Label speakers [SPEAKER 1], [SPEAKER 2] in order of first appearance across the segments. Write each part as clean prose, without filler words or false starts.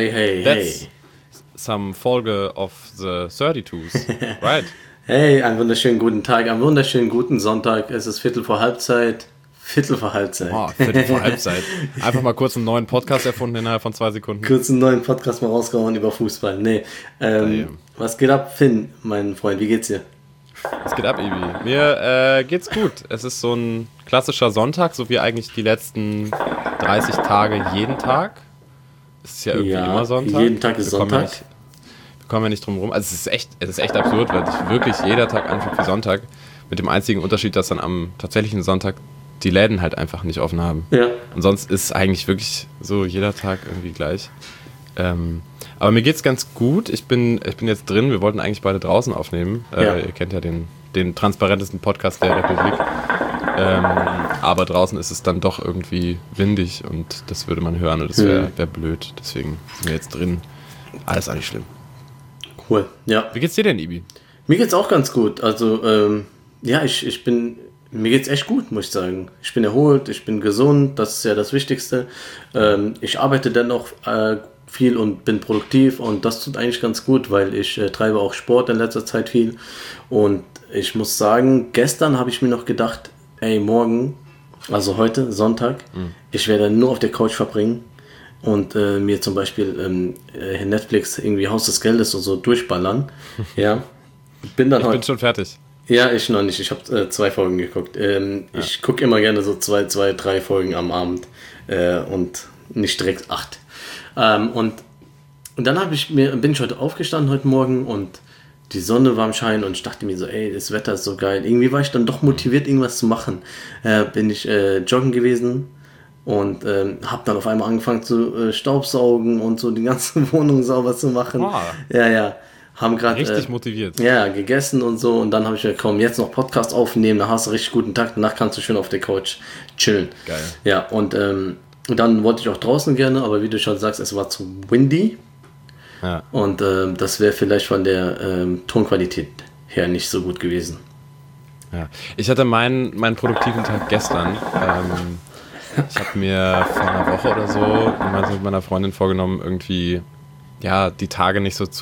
[SPEAKER 1] That's some Folge of the 32s, right?
[SPEAKER 2] Hey, einen wunderschönen guten Tag, einen wunderschönen guten Sonntag. Es ist Viertel vor Halbzeit.
[SPEAKER 1] Viertel vor Halbzeit. Einfach mal kurz einen neuen Podcast erfunden innerhalb von 2 Sekunden.
[SPEAKER 2] Kurz einen neuen Podcast mal rausgehauen über Fußball. Nee. Was geht ab, Finn, mein Freund? Wie geht's dir?
[SPEAKER 1] Was geht ab, Ibi? Mir geht's gut. Es ist so ein klassischer Sonntag, so wie eigentlich die letzten 30 Tage jeden Tag. Es ist ja irgendwie immer Sonntag.
[SPEAKER 2] Jeden Tag ist Sonntag.
[SPEAKER 1] Wir kommen ja nicht drum rum. Also es ist echt absurd, weil sich wirklich jeder Tag anfühlt wie Sonntag. Mit dem einzigen Unterschied, dass dann am tatsächlichen Sonntag die Läden halt einfach nicht offen haben.
[SPEAKER 2] Ja.
[SPEAKER 1] Und sonst ist eigentlich wirklich so jeder Tag irgendwie gleich. Aber mir geht's ganz gut. Ich bin jetzt drin. Wir wollten eigentlich beide draußen aufnehmen. Ihr kennt ja den transparentesten Podcast der Republik. Aber draußen ist es dann doch irgendwie windig und das würde man hören und das wäre blöd. Deswegen sind wir jetzt drin. Alles auch nicht schlimm.
[SPEAKER 2] Cool, ja.
[SPEAKER 1] Wie geht's dir denn, Ibi?
[SPEAKER 2] Mir geht's auch ganz gut. Also, mir geht's echt gut, muss ich sagen. Ich bin erholt, ich bin gesund, das ist ja das Wichtigste. Ich arbeite dennoch viel und bin produktiv und das tut eigentlich ganz gut, weil ich treibe auch Sport in letzter Zeit viel. Und ich muss sagen, gestern habe ich mir noch gedacht, morgen, also heute, Sonntag, ich werde nur auf der Couch verbringen und mir zum Beispiel Netflix irgendwie Haus des Geldes und so durchballern. Ja. Ich bin schon fertig. Ja, ich noch nicht. Ich habe 2 Folgen geguckt. Ich gucke immer gerne so 2, 3 Folgen am Abend und nicht direkt 8. Und dann bin ich heute aufgestanden heute Morgen und die Sonne war am Schein und ich dachte mir so, das Wetter ist so geil. Irgendwie war ich dann doch motiviert, irgendwas zu machen. Bin ich joggen gewesen und habe dann auf einmal angefangen zu staubsaugen und so die ganze Wohnung sauber zu machen. Oh. Ja. Haben gerade
[SPEAKER 1] richtig motiviert.
[SPEAKER 2] Ja, gegessen und so und dann habe ich mir komm, jetzt noch Podcast aufnehmen, da hast du richtig guten Tag, danach kannst du schön auf der Couch chillen.
[SPEAKER 1] Geil.
[SPEAKER 2] Ja, und dann wollte ich auch draußen gerne, aber wie du schon sagst, es war zu windy.
[SPEAKER 1] Ja.
[SPEAKER 2] Und das wäre vielleicht von der Tonqualität her nicht so gut gewesen.
[SPEAKER 1] Ja. Ich hatte meinen produktiven Tag gestern. Ich habe mir vor einer Woche oder so gemeinsam mit meiner Freundin vorgenommen, irgendwie die Tage nicht so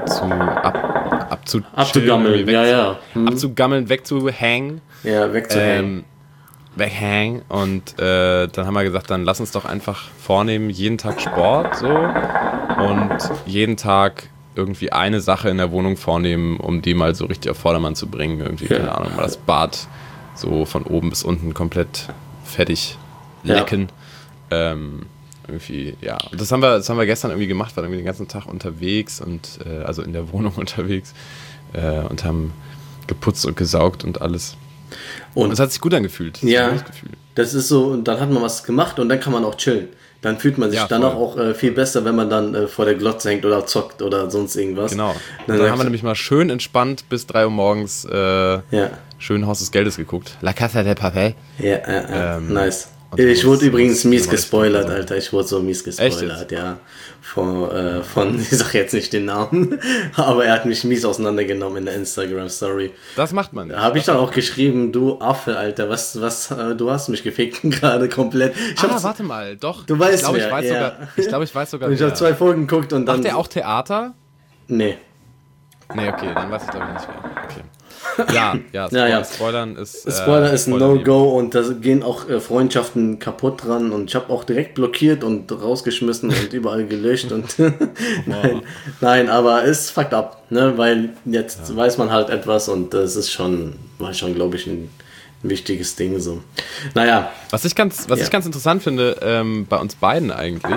[SPEAKER 2] abzugammeln,
[SPEAKER 1] abzugammeln, wegzuhängen.
[SPEAKER 2] Ja, wegzuhängen.
[SPEAKER 1] Weghängen und dann haben wir gesagt, dann lass uns doch einfach vornehmen, jeden Tag Sport so und jeden Tag irgendwie eine Sache in der Wohnung vornehmen, um die mal so richtig auf Vordermann zu bringen. Irgendwie, keine Ahnung, mal das Bad so von oben bis unten komplett fertig lecken. Irgendwie, ja. Und das haben wir gestern irgendwie gemacht, waren irgendwie den ganzen Tag unterwegs und also in der Wohnung unterwegs und haben geputzt und gesaugt und alles. Und es hat sich gut angefühlt.
[SPEAKER 2] Das ist so, und dann hat man was gemacht und dann kann man auch chillen. Dann fühlt man sich danach auch viel besser, wenn man dann vor der Glotze hängt oder zockt oder sonst irgendwas.
[SPEAKER 1] Genau. Dann haben wir nämlich mal schön entspannt bis 3 Uhr morgens schön Haus des Geldes gegucht. La Casa de Papel.
[SPEAKER 2] Ja, nice. Ich wurde übrigens mies gespoilert, Alter. Ich wurde so mies gespoilert, ja. Von, ich sag jetzt nicht den Namen, aber er hat mich mies auseinandergenommen in der Instagram-Story.
[SPEAKER 1] Das macht man nicht.
[SPEAKER 2] Da habe ich dann auch geschrieben, du Affe, Alter, was, du hast mich gefickt gerade komplett.
[SPEAKER 1] Warte mal, doch.
[SPEAKER 2] Du weißt
[SPEAKER 1] ich glaube, ich weiß sogar.
[SPEAKER 2] Und ich habe 2 Folgen geguckt und dann...
[SPEAKER 1] Macht der auch Theater?
[SPEAKER 2] Nee,
[SPEAKER 1] okay, dann weiß ich glaube ich nicht mehr. Okay. Spoilern ist
[SPEAKER 2] ein No-Go und da gehen auch Freundschaften kaputt dran und ich habe auch direkt blockiert und rausgeschmissen und überall gelöscht und nein, aber es fucked up, ne, weil jetzt weiß man halt etwas und das ist war schon, glaube ich, ein wichtiges Ding so. Naja.
[SPEAKER 1] Was ich ganz interessant finde, bei uns beiden eigentlich,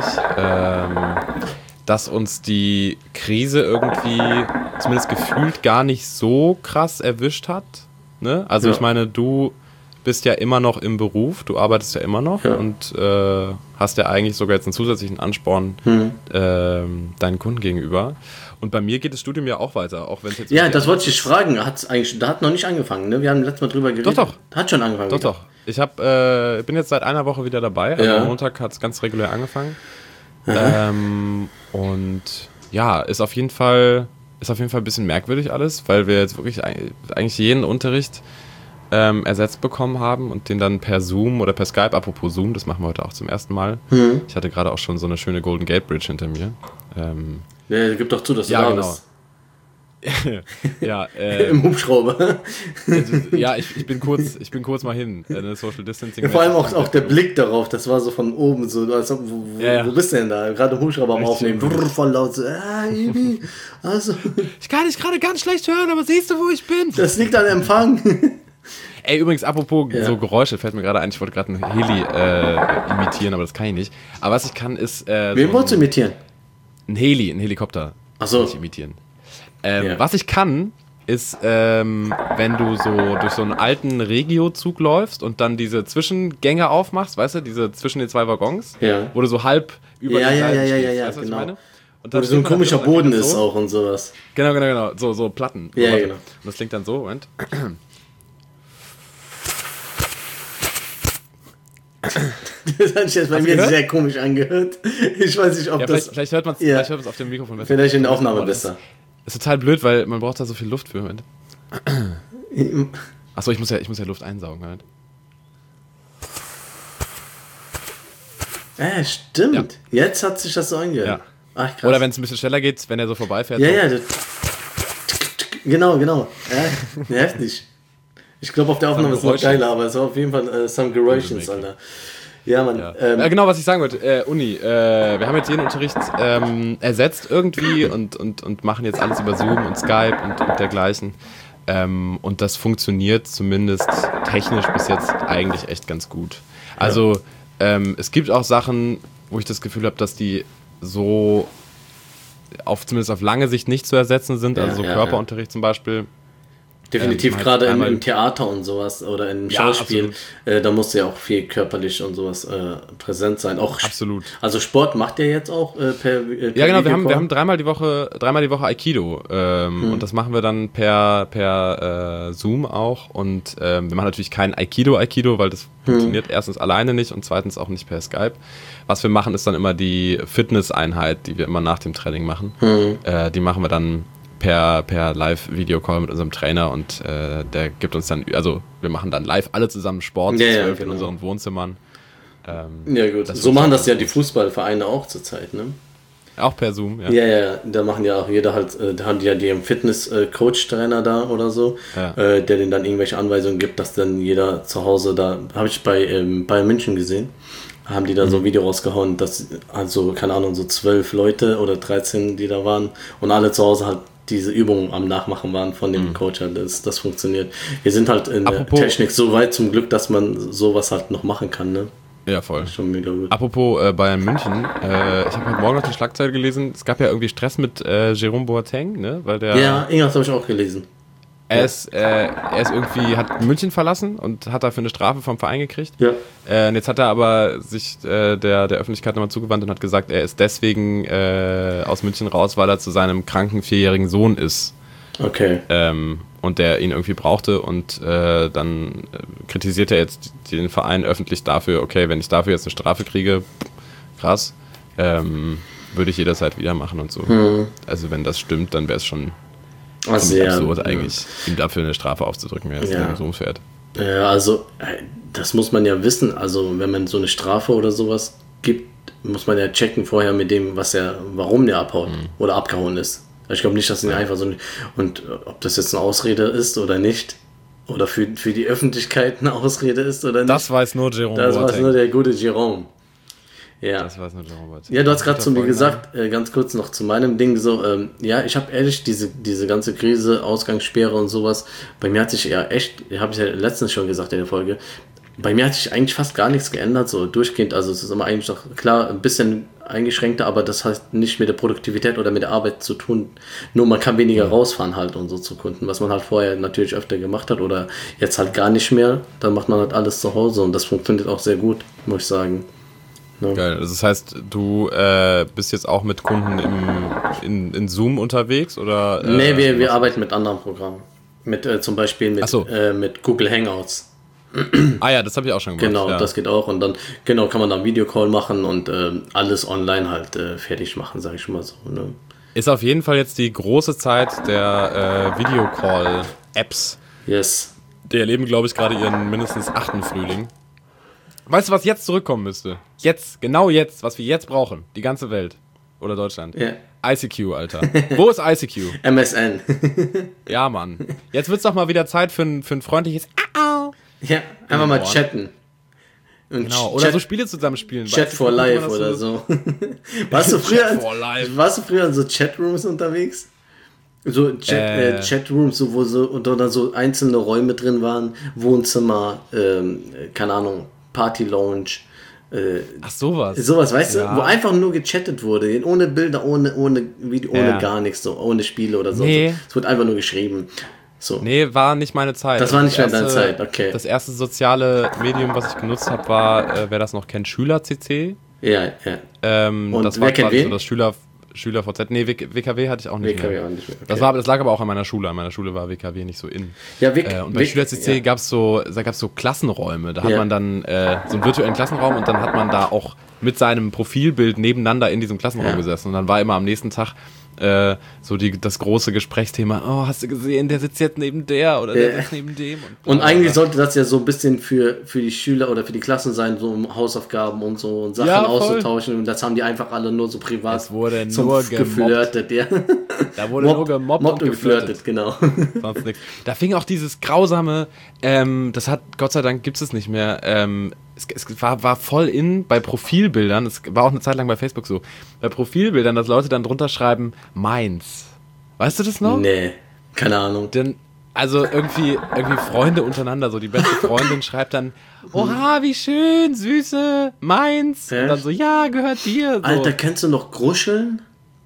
[SPEAKER 1] dass uns die Krise irgendwie, zumindest gefühlt, gar nicht so krass erwischt hat. Ne? Also ich meine, du bist ja immer noch im Beruf, du arbeitest ja immer noch und hast ja eigentlich sogar jetzt einen zusätzlichen Ansporn deinen Kunden gegenüber. Und bei mir geht das Studium ja auch weiter, auch wenn es jetzt...
[SPEAKER 2] Ja, das wollte ich dich fragen. Da hat noch nicht angefangen, ne? Wir haben letztes Mal drüber geredet.
[SPEAKER 1] Doch.
[SPEAKER 2] Hat schon angefangen.
[SPEAKER 1] Doch. Ich bin jetzt seit einer Woche wieder dabei. Also am Montag hat es ganz regulär angefangen. Und ja, ist auf jeden Fall ein bisschen merkwürdig alles, weil wir jetzt wirklich eigentlich jeden Unterricht ersetzt bekommen haben und den dann per Zoom oder per Skype, apropos Zoom, das machen wir heute auch zum ersten Mal. Ich hatte gerade auch schon so eine schöne Golden Gate Bridge hinter mir.
[SPEAKER 2] Ja, gib doch zu, dass du
[SPEAKER 1] ja,
[SPEAKER 2] da
[SPEAKER 1] genau.
[SPEAKER 2] bist.
[SPEAKER 1] Ja,
[SPEAKER 2] Im Hubschrauber.
[SPEAKER 1] ja, ich bin kurz mal hin. Social Distancing.
[SPEAKER 2] Ja, vor allem auch der Blick darauf, das war so von oben so, als ob, wo bist du denn da? Gerade im Hubschrauber am Aufnehmen, voll laut so, Ibi, also.
[SPEAKER 1] Ich kann dich gerade ganz schlecht hören, aber siehst du, wo ich bin?
[SPEAKER 2] Das liegt an Empfang.
[SPEAKER 1] Ey, übrigens, apropos so Geräusche, fällt mir gerade ein, ich wollte gerade einen Heli imitieren, aber das kann ich nicht. Aber was ich kann, ist...
[SPEAKER 2] Wen wolltest du imitieren?
[SPEAKER 1] Ein Helikopter.
[SPEAKER 2] Ach so.
[SPEAKER 1] Kann ich imitieren. Was ich kann, ist, wenn du so durch so einen alten Regio-Zug läufst und dann diese Zwischengänge aufmachst, weißt du, diese zwischen den zwei Waggons, wo du so halb über die Seiten stehst, weißt du, was ich meine? Und
[SPEAKER 2] wo so ein komischer Boden ist so. Auch und sowas.
[SPEAKER 1] Genau, so Platten.
[SPEAKER 2] Ja, genau.
[SPEAKER 1] Und das klingt dann so, Moment.
[SPEAKER 2] Das hat sich jetzt bei mir sehr komisch angehört. Ich weiß nicht, ob das...
[SPEAKER 1] Vielleicht hört man es auf dem Mikrofon besser.
[SPEAKER 2] Vielleicht in der Aufnahme besser.
[SPEAKER 1] Das ist total blöd, weil man braucht da so viel Luft für. Achso, ich muss ja Luft einsaugen halt.
[SPEAKER 2] Stimmt. Ja. Jetzt hat sich das so angehört.
[SPEAKER 1] Ja.
[SPEAKER 2] Ach, krass.
[SPEAKER 1] Oder wenn es ein bisschen schneller geht, wenn er so vorbeifährt.
[SPEAKER 2] Ja. Genau. Ja, heftig. Ich glaube, auf der Aufnahme ist es noch geiler, aber es war auf jeden Fall some Geräuschens, Alter. Ja, Mann.
[SPEAKER 1] Ja, genau, was ich sagen wollte. Uni. Wir haben jetzt jeden Unterricht ersetzt irgendwie und machen jetzt alles über Zoom und Skype und dergleichen. Und das funktioniert zumindest technisch bis jetzt eigentlich echt ganz gut. Also es gibt auch Sachen, wo ich das Gefühl habe, dass die so zumindest auf lange Sicht nicht zu ersetzen sind. Also so Körperunterricht zum Beispiel.
[SPEAKER 2] Definitiv, gerade im Theater und sowas oder im Schauspiel, da muss ja auch viel körperlich und sowas präsent sein. Auch
[SPEAKER 1] absolut.
[SPEAKER 2] Also Sport macht ihr jetzt auch per
[SPEAKER 1] ja, genau, wir haben dreimal die Woche Aikido und das machen wir dann per Zoom auch und wir machen natürlich kein Aikido, weil das funktioniert erstens alleine nicht und zweitens auch nicht per Skype. Was wir machen, ist dann immer die Fitnesseinheit, die wir immer nach dem Training machen. Die machen wir dann per Live-Video-Call mit unserem Trainer und der gibt uns dann, also wir machen dann live alle zusammen Sport, 12 in unseren Wohnzimmern.
[SPEAKER 2] Ja gut, so machen das ja die Fußballvereine auch zurzeit, ne?
[SPEAKER 1] Auch per Zoom, ja.
[SPEAKER 2] Ja, da machen ja auch jeder halt, da haben die ja den Fitness-Coach-Trainer da oder so, der denen dann irgendwelche Anweisungen gibt, dass dann jeder zu Hause da, habe ich bei Bayern München gesehen, haben die da so ein Video rausgehauen, dass also, keine Ahnung, so 12 Leute oder 13, die da waren und alle zu Hause halt diese Übungen am Nachmachen waren von dem Coach. Das funktioniert. Wir sind halt in der Technik so weit zum Glück, dass man sowas halt noch machen kann, ne?
[SPEAKER 1] Ja, voll.
[SPEAKER 2] Schon mega gut.
[SPEAKER 1] Apropos Bayern München, ich habe heute Morgen noch die Schlagzeile gelesen, es gab ja irgendwie Stress mit Jerome Boateng, ne? Weil der,
[SPEAKER 2] ja, irgendwas habe ich auch gelesen.
[SPEAKER 1] Er ist irgendwie, hat München verlassen und hat dafür eine Strafe vom Verein gekriegt.
[SPEAKER 2] Ja.
[SPEAKER 1] Und jetzt hat er aber sich der Öffentlichkeit nochmal zugewandt und hat gesagt, er ist deswegen aus München raus, weil er zu seinem kranken 4-jährigen Sohn ist.
[SPEAKER 2] Okay.
[SPEAKER 1] Und der ihn irgendwie brauchte und dann kritisiert er jetzt den Verein öffentlich dafür, okay, wenn ich dafür jetzt eine Strafe kriege, krass, würde ich jederzeit wieder machen und so. Also wenn das stimmt, dann wäre es schon absurd eigentlich, ihm dafür eine Strafe aufzudrücken, wenn er jetzt so fährt.
[SPEAKER 2] Ja, also das muss man ja wissen, also wenn man so eine Strafe oder sowas gibt, muss man ja checken vorher mit dem, warum der abhaut oder abgehauen ist. Ich glaube nicht, dass ihn einfach so, und ob das jetzt eine Ausrede ist oder nicht, oder für die Öffentlichkeit eine Ausrede ist oder nicht.
[SPEAKER 1] Das weiß nur Jerome
[SPEAKER 2] Boateng. Das weiß nur der gute Jerome. Ja.
[SPEAKER 1] Das weiß nur Jerome Boateng.
[SPEAKER 2] Ja, du hast gerade zu mir gesagt, ganz kurz noch zu meinem Ding, so, ich habe ehrlich diese ganze Krise, Ausgangssperre und sowas, bei mir hat sich ja echt, habe ich ja letztens schon gesagt in der Folge, bei mir hat sich eigentlich fast gar nichts geändert, so durchgehend, also es ist immer eigentlich noch, klar, ein bisschen eingeschränkter, aber das hat nicht mit der Produktivität oder mit der Arbeit zu tun, nur man kann weniger rausfahren halt und so zu Kunden, was man halt vorher natürlich öfter gemacht hat oder jetzt halt gar nicht mehr, dann macht man halt alles zu Hause und das funktioniert auch sehr gut, muss ich sagen. Ja.
[SPEAKER 1] Geil, also das heißt, du bist jetzt auch mit Kunden in Zoom unterwegs, oder?
[SPEAKER 2] Nee, wir arbeiten mit anderen Programmen, zum Beispiel mit Google Hangouts.
[SPEAKER 1] Ah ja, das habe ich auch schon gemacht.
[SPEAKER 2] Genau,
[SPEAKER 1] ja.
[SPEAKER 2] Das geht auch und dann kann man da einen Videocall machen und alles online halt fertig machen, sage ich mal so. Ne?
[SPEAKER 1] Ist auf jeden Fall jetzt die große Zeit der Videocall-Apps.
[SPEAKER 2] Yes.
[SPEAKER 1] Die erleben, glaube ich, gerade ihren mindestens 8. Frühling. Weißt du, was jetzt zurückkommen müsste? Jetzt, genau jetzt, was wir jetzt brauchen, die ganze Welt. oder Deutschland?
[SPEAKER 2] Ja.
[SPEAKER 1] ICQ, Alter. Wo ist ICQ?
[SPEAKER 2] MSN.
[SPEAKER 1] Ja, Mann. Jetzt wird's doch mal wieder Zeit für ein freundliches
[SPEAKER 2] Ja, einfach mal chatten. Und
[SPEAKER 1] genau, oder so Spiele zusammenspielen.
[SPEAKER 2] Chat for Life oder so. Warst du früher in so Chatrooms unterwegs? So Chatrooms, so, wo so, und dann so einzelne Räume drin waren, Wohnzimmer, keine Ahnung, Party Lounge.
[SPEAKER 1] Ach, sowas.
[SPEAKER 2] Sowas, weißt du? Wo einfach nur gechattet wurde, ohne Bilder, ohne Video, ohne gar nichts, so, ohne Spiele oder so.
[SPEAKER 1] Nee.
[SPEAKER 2] Es wurde einfach nur geschrieben. So.
[SPEAKER 1] Nee, war nicht meine Zeit.
[SPEAKER 2] Das war nicht mehr deine Zeit, okay.
[SPEAKER 1] Das erste soziale Medium, was ich genutzt habe, war, wer das noch kennt, Schüler-CC.
[SPEAKER 2] Ja.
[SPEAKER 1] Und das war quasi so das Schüler-VZ. Nee, WKW hatte ich auch nicht mehr.
[SPEAKER 2] Auch nicht mehr.
[SPEAKER 1] Okay. Das lag aber auch an meiner Schule. An meiner Schule war WKW nicht so in.
[SPEAKER 2] Ja,
[SPEAKER 1] und bei Schüler-CC gab's so Klassenräume. Da hat man dann so einen virtuellen Klassenraum und dann hat man da auch mit seinem Profilbild nebeneinander in diesem Klassenraum gesessen. Und dann war immer am nächsten Tag so das große Gesprächsthema, oh, hast du gesehen, der sitzt jetzt neben der oder der sitzt neben dem.
[SPEAKER 2] Und eigentlich sollte das ja so ein bisschen für die Schüler oder für die Klassen sein, so um Hausaufgaben und so und Sachen auszutauschen. Und das haben die einfach alle nur so privat geflirtet. Ja.
[SPEAKER 1] Da wurde nur gemobbt und geflirtet.
[SPEAKER 2] Genau.
[SPEAKER 1] Sonst nichts. Da fing auch dieses grausame, das hat, Gott sei Dank gibt es nicht mehr, es war voll in bei Profilbildern, es war auch eine Zeit lang bei Facebook so, bei Profilbildern, dass Leute dann drunter schreiben, meins. Weißt du das noch?
[SPEAKER 2] Nee, keine Ahnung.
[SPEAKER 1] Denn, also irgendwie Freunde untereinander, so die beste Freundin schreibt dann, oha, wie schön, Süße, meins. Und dann so, ja, gehört dir. So.
[SPEAKER 2] Alter, kennst du noch Gruscheln?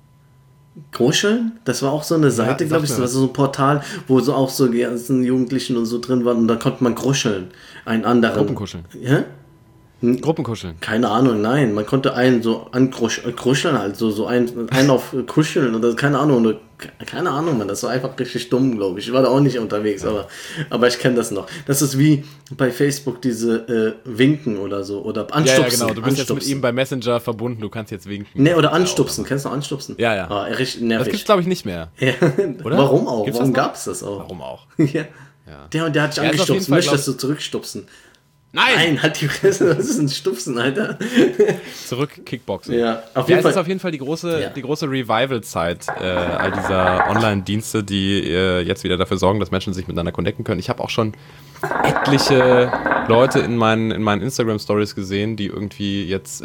[SPEAKER 2] Gruscheln? Das war auch so eine Seite, glaube ich, das war so ein Portal, wo so auch so die ganzen Jugendlichen und so drin waren und da konnte man gruscheln. Einen anderen.
[SPEAKER 1] Gruppenkuscheln.
[SPEAKER 2] Ja?
[SPEAKER 1] Gruppenkuscheln.
[SPEAKER 2] Keine Ahnung, nein. Man konnte einen so ankruscheln, halt so einen auf kuscheln oder keine Ahnung, man. Das war einfach richtig dumm, glaube ich. Ich war da auch nicht unterwegs, aber ich kenne das noch. Das ist wie bei Facebook diese Winken oder so oder Anstupsen.
[SPEAKER 1] Ja, genau. Du bist jetzt mit ihm bei Messenger verbunden, du kannst jetzt winken.
[SPEAKER 2] Nee, oder Anstupsen. Kennst du Anstupsen?
[SPEAKER 1] Ja.
[SPEAKER 2] Ah, richtig nervig.
[SPEAKER 1] Das gibt's, glaube ich, nicht mehr.
[SPEAKER 2] Ja.
[SPEAKER 1] Oder?
[SPEAKER 2] Warum auch?
[SPEAKER 1] Gibt's
[SPEAKER 2] Warum gab's das auch?
[SPEAKER 1] Warum auch?
[SPEAKER 2] Ja. Der und der hat dich angestupst. Möchtest du zurückstupsen? Nein, halt die Fresse, das ist ein Stupsen, Alter.
[SPEAKER 1] Zurück Kickboxen.
[SPEAKER 2] Ja, auf jeden Fall.
[SPEAKER 1] Es ist auf jeden Fall die große Revival-Zeit all dieser Online-Dienste, die jetzt wieder dafür sorgen, dass Menschen sich miteinander connecten können. Ich habe auch schon etliche Leute in meinen Instagram-Stories gesehen, die irgendwie jetzt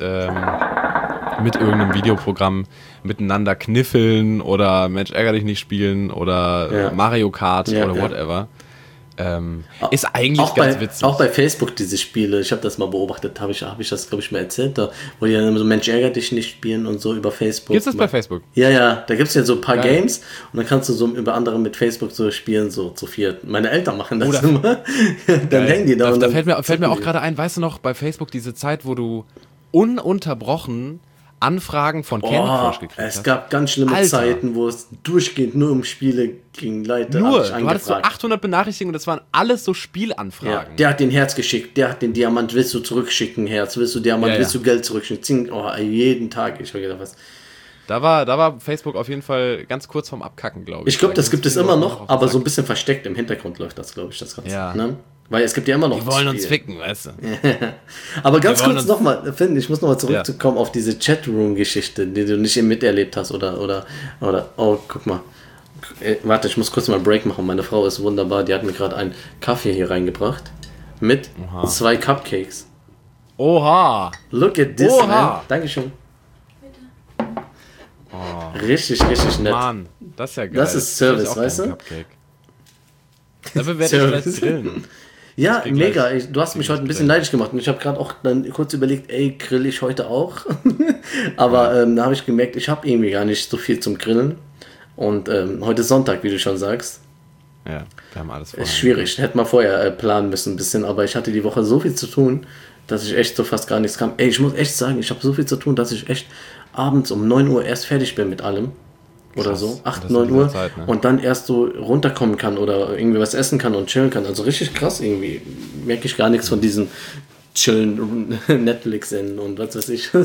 [SPEAKER 1] mit irgendeinem Videoprogramm miteinander kniffeln oder Mensch, ärger dich nicht spielen oder Mario Kart oder whatever. Ist eigentlich
[SPEAKER 2] auch
[SPEAKER 1] ganz witzig.
[SPEAKER 2] Auch bei Facebook diese Spiele, ich habe das mal beobachtet, habe ich das, glaube ich, mal erzählt, da, wo die dann immer so Mensch ärgert dich nicht spielen und so über Facebook.
[SPEAKER 1] Gibt's das bei Facebook?
[SPEAKER 2] Ja, da gibt es ja so ein paar Games und dann kannst du so über andere mit Facebook so spielen, so zu viert. Meine Eltern machen das immer. Dann hängen die da.
[SPEAKER 1] Da fällt mir auch gerade ein, weißt du noch, bei Facebook diese Zeit, wo du ununterbrochen Anfragen von Candy Crush gekriegt hast.
[SPEAKER 2] Es gab ganz schlimme Zeiten, wo es durchgehend nur um Spiele ging. Leute,
[SPEAKER 1] du hattest so 800 Benachrichtigungen und das waren alles so Spielanfragen.
[SPEAKER 2] Ja, der hat den Herz geschickt, der hat den Diamant, willst du zurückschicken, Herz, willst du Diamant, willst du Geld zurückschicken? Jeden Tag, ich habe gedacht, was...
[SPEAKER 1] Da war Facebook auf jeden Fall ganz kurz vorm Abkacken, glaube ich.
[SPEAKER 2] Ich glaube, das gibt es immer noch, aber so ein bisschen versteckt im Hintergrund läuft das, glaube ich, das Ganze.
[SPEAKER 1] Ja.
[SPEAKER 2] Ne? Weil es gibt ja immer noch...
[SPEAKER 1] Die wollen uns ficken, weißt du.
[SPEAKER 2] Aber ganz kurz nochmal, Finn, ich muss nochmal zurückkommen auf diese Chatroom-Geschichte, die du nicht miterlebt hast oder, oh, guck mal. Warte, ich muss kurz mal einen Break machen. Meine Frau ist wunderbar, die hat mir gerade einen Kaffee hier reingebracht mit 2 Cupcakes.
[SPEAKER 1] Oha!
[SPEAKER 2] Look at this, man. Dankeschön. Oh. Richtig nett.
[SPEAKER 1] Mann, das ist ja geil.
[SPEAKER 2] Das ist Service, weißt du?
[SPEAKER 1] Cupcake. Dafür werde ich gleich grillen.
[SPEAKER 2] Ja, mega. Du hast mich heute ein bisschen neidisch gemacht und ich habe gerade auch dann kurz überlegt, grill ich heute auch? Aber da habe ich gemerkt, ich habe irgendwie gar nicht so viel zum Grillen und heute ist Sonntag, wie du schon sagst.
[SPEAKER 1] Ja, wir haben alles vorher.
[SPEAKER 2] Ist schwierig, hätte man vorher planen müssen ein bisschen, aber ich hatte die Woche so viel zu tun, dass ich echt so fast gar nichts kam. Ich muss echt sagen, ich habe so viel zu tun, dass ich echt abends um 9 Uhr erst fertig bin mit allem. Oder so, 8, 9 Uhr Zeit, ne? Und dann erst so runterkommen kann oder irgendwie was essen kann und chillen kann. Also richtig krass irgendwie. Merke ich gar nichts von diesen chillen Netflix-Senden und was weiß ich.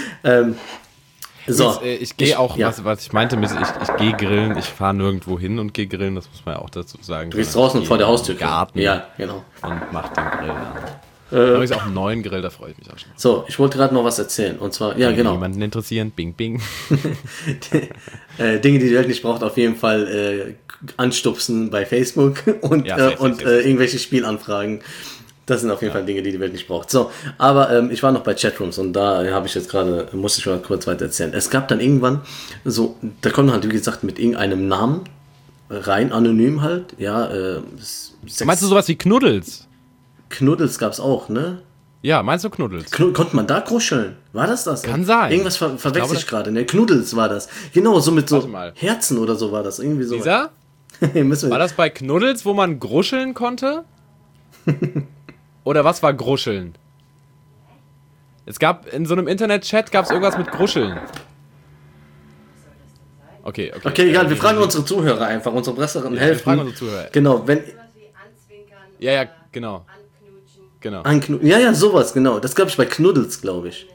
[SPEAKER 1] So. Ich gehe auch, was ich meinte, ich gehe grillen, ich fahre nirgendwo hin und gehe grillen, das muss man ja auch dazu sagen.
[SPEAKER 2] Du gehst draußen vor der Haustür.
[SPEAKER 1] Garten.
[SPEAKER 2] Ja, genau.
[SPEAKER 1] Und mach den Grill an. Übrigens auch einen neuen Grill, da freue ich mich auch schon.
[SPEAKER 2] So, ich wollte gerade noch was erzählen. Und zwar, ja, genau.
[SPEAKER 1] Jemanden interessieren, bing, bing.
[SPEAKER 2] Dinge, die die Welt nicht braucht, auf jeden Fall anstupsen bei Facebook und, irgendwelche Spielanfragen. Das sind auf jeden Fall Dinge, die die Welt nicht braucht. So, aber ich war noch bei Chatrooms und da habe ich jetzt gerade, musste ich mal kurz weiter erzählen. Es gab dann irgendwann so, da kommt man halt, wie gesagt, mit irgendeinem Namen rein, anonym halt. Ja,
[SPEAKER 1] Meinst du sowas wie Knuddels?
[SPEAKER 2] Knuddels gab's auch, ne?
[SPEAKER 1] Ja, meinst du Knuddels?
[SPEAKER 2] Konnte man da kuscheln? War das?
[SPEAKER 1] Kann sein.
[SPEAKER 2] Irgendwas verwechsel ich gerade. Ne, Knuddels war das. Genau, so mit so Herzen oder so war das. Irgendwie so.
[SPEAKER 1] Lisa? War das bei Knuddels, wo man gruscheln konnte? Oder was war gruscheln? Es gab in so einem Internet-Chat gab's irgendwas mit gruscheln. Okay.
[SPEAKER 2] Okay, egal, wir fragen unsere Zuhörer einfach, unsere besseren helfen. Wir fragen unsere Zuhörer. Genau, wenn...
[SPEAKER 1] Ja, genau.
[SPEAKER 2] Ja, sowas, genau. Das gab ich bei Knuddels, glaube ich.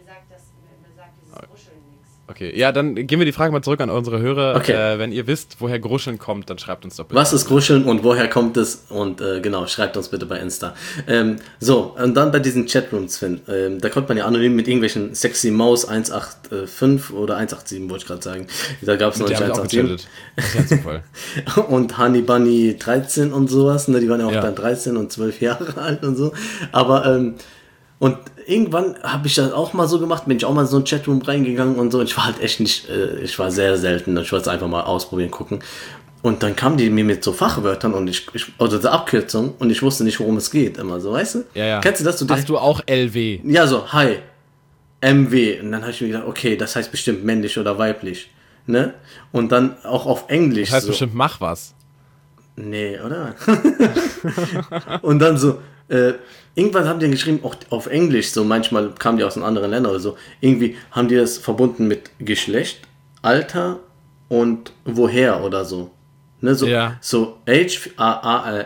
[SPEAKER 1] Okay, ja, dann geben wir die Frage mal zurück an unsere Hörer. Okay. Wenn ihr wisst, woher Gruscheln kommt, dann schreibt uns doch bitte.
[SPEAKER 2] Was ist Gruscheln und woher kommt es? Und genau, schreibt uns bitte bei Insta. So, und dann bei diesen Chatrooms, Finn. Da konnte man ja anonym mit irgendwelchen Sexy Maus 185 oder 187, wollte ich gerade sagen. Da gab es noch nicht 187. Das ist ja Zufall. Und Honey Bunny 13 und sowas. Ne? Die waren ja auch dann 13 und 12 Jahre alt und so. Aber, und irgendwann habe ich das auch mal so gemacht, bin ich auch mal in so ein Chatroom reingegangen und so. Und ich war halt echt nicht, ich war sehr selten. Ich wollte es einfach mal ausprobieren, gucken. Und dann kamen die mir mit so Fachwörtern und oder so Abkürzung und ich wusste nicht, worum es geht. Immer so, weißt du?
[SPEAKER 1] Ja.
[SPEAKER 2] Kennst du das?
[SPEAKER 1] Hast du auch LW?
[SPEAKER 2] Ja, so, hi, MW. Und dann habe ich mir gedacht, okay, das heißt bestimmt männlich oder weiblich. Ne? Und dann auch auf Englisch.
[SPEAKER 1] Das heißt bestimmt, mach was.
[SPEAKER 2] Nee, oder? Und dann so, irgendwann haben die geschrieben, auch auf Englisch, so manchmal kamen die aus den anderen Ländern oder so, irgendwie haben die das verbunden mit Geschlecht, Alter und woher oder so. Ne, so, so Age, A,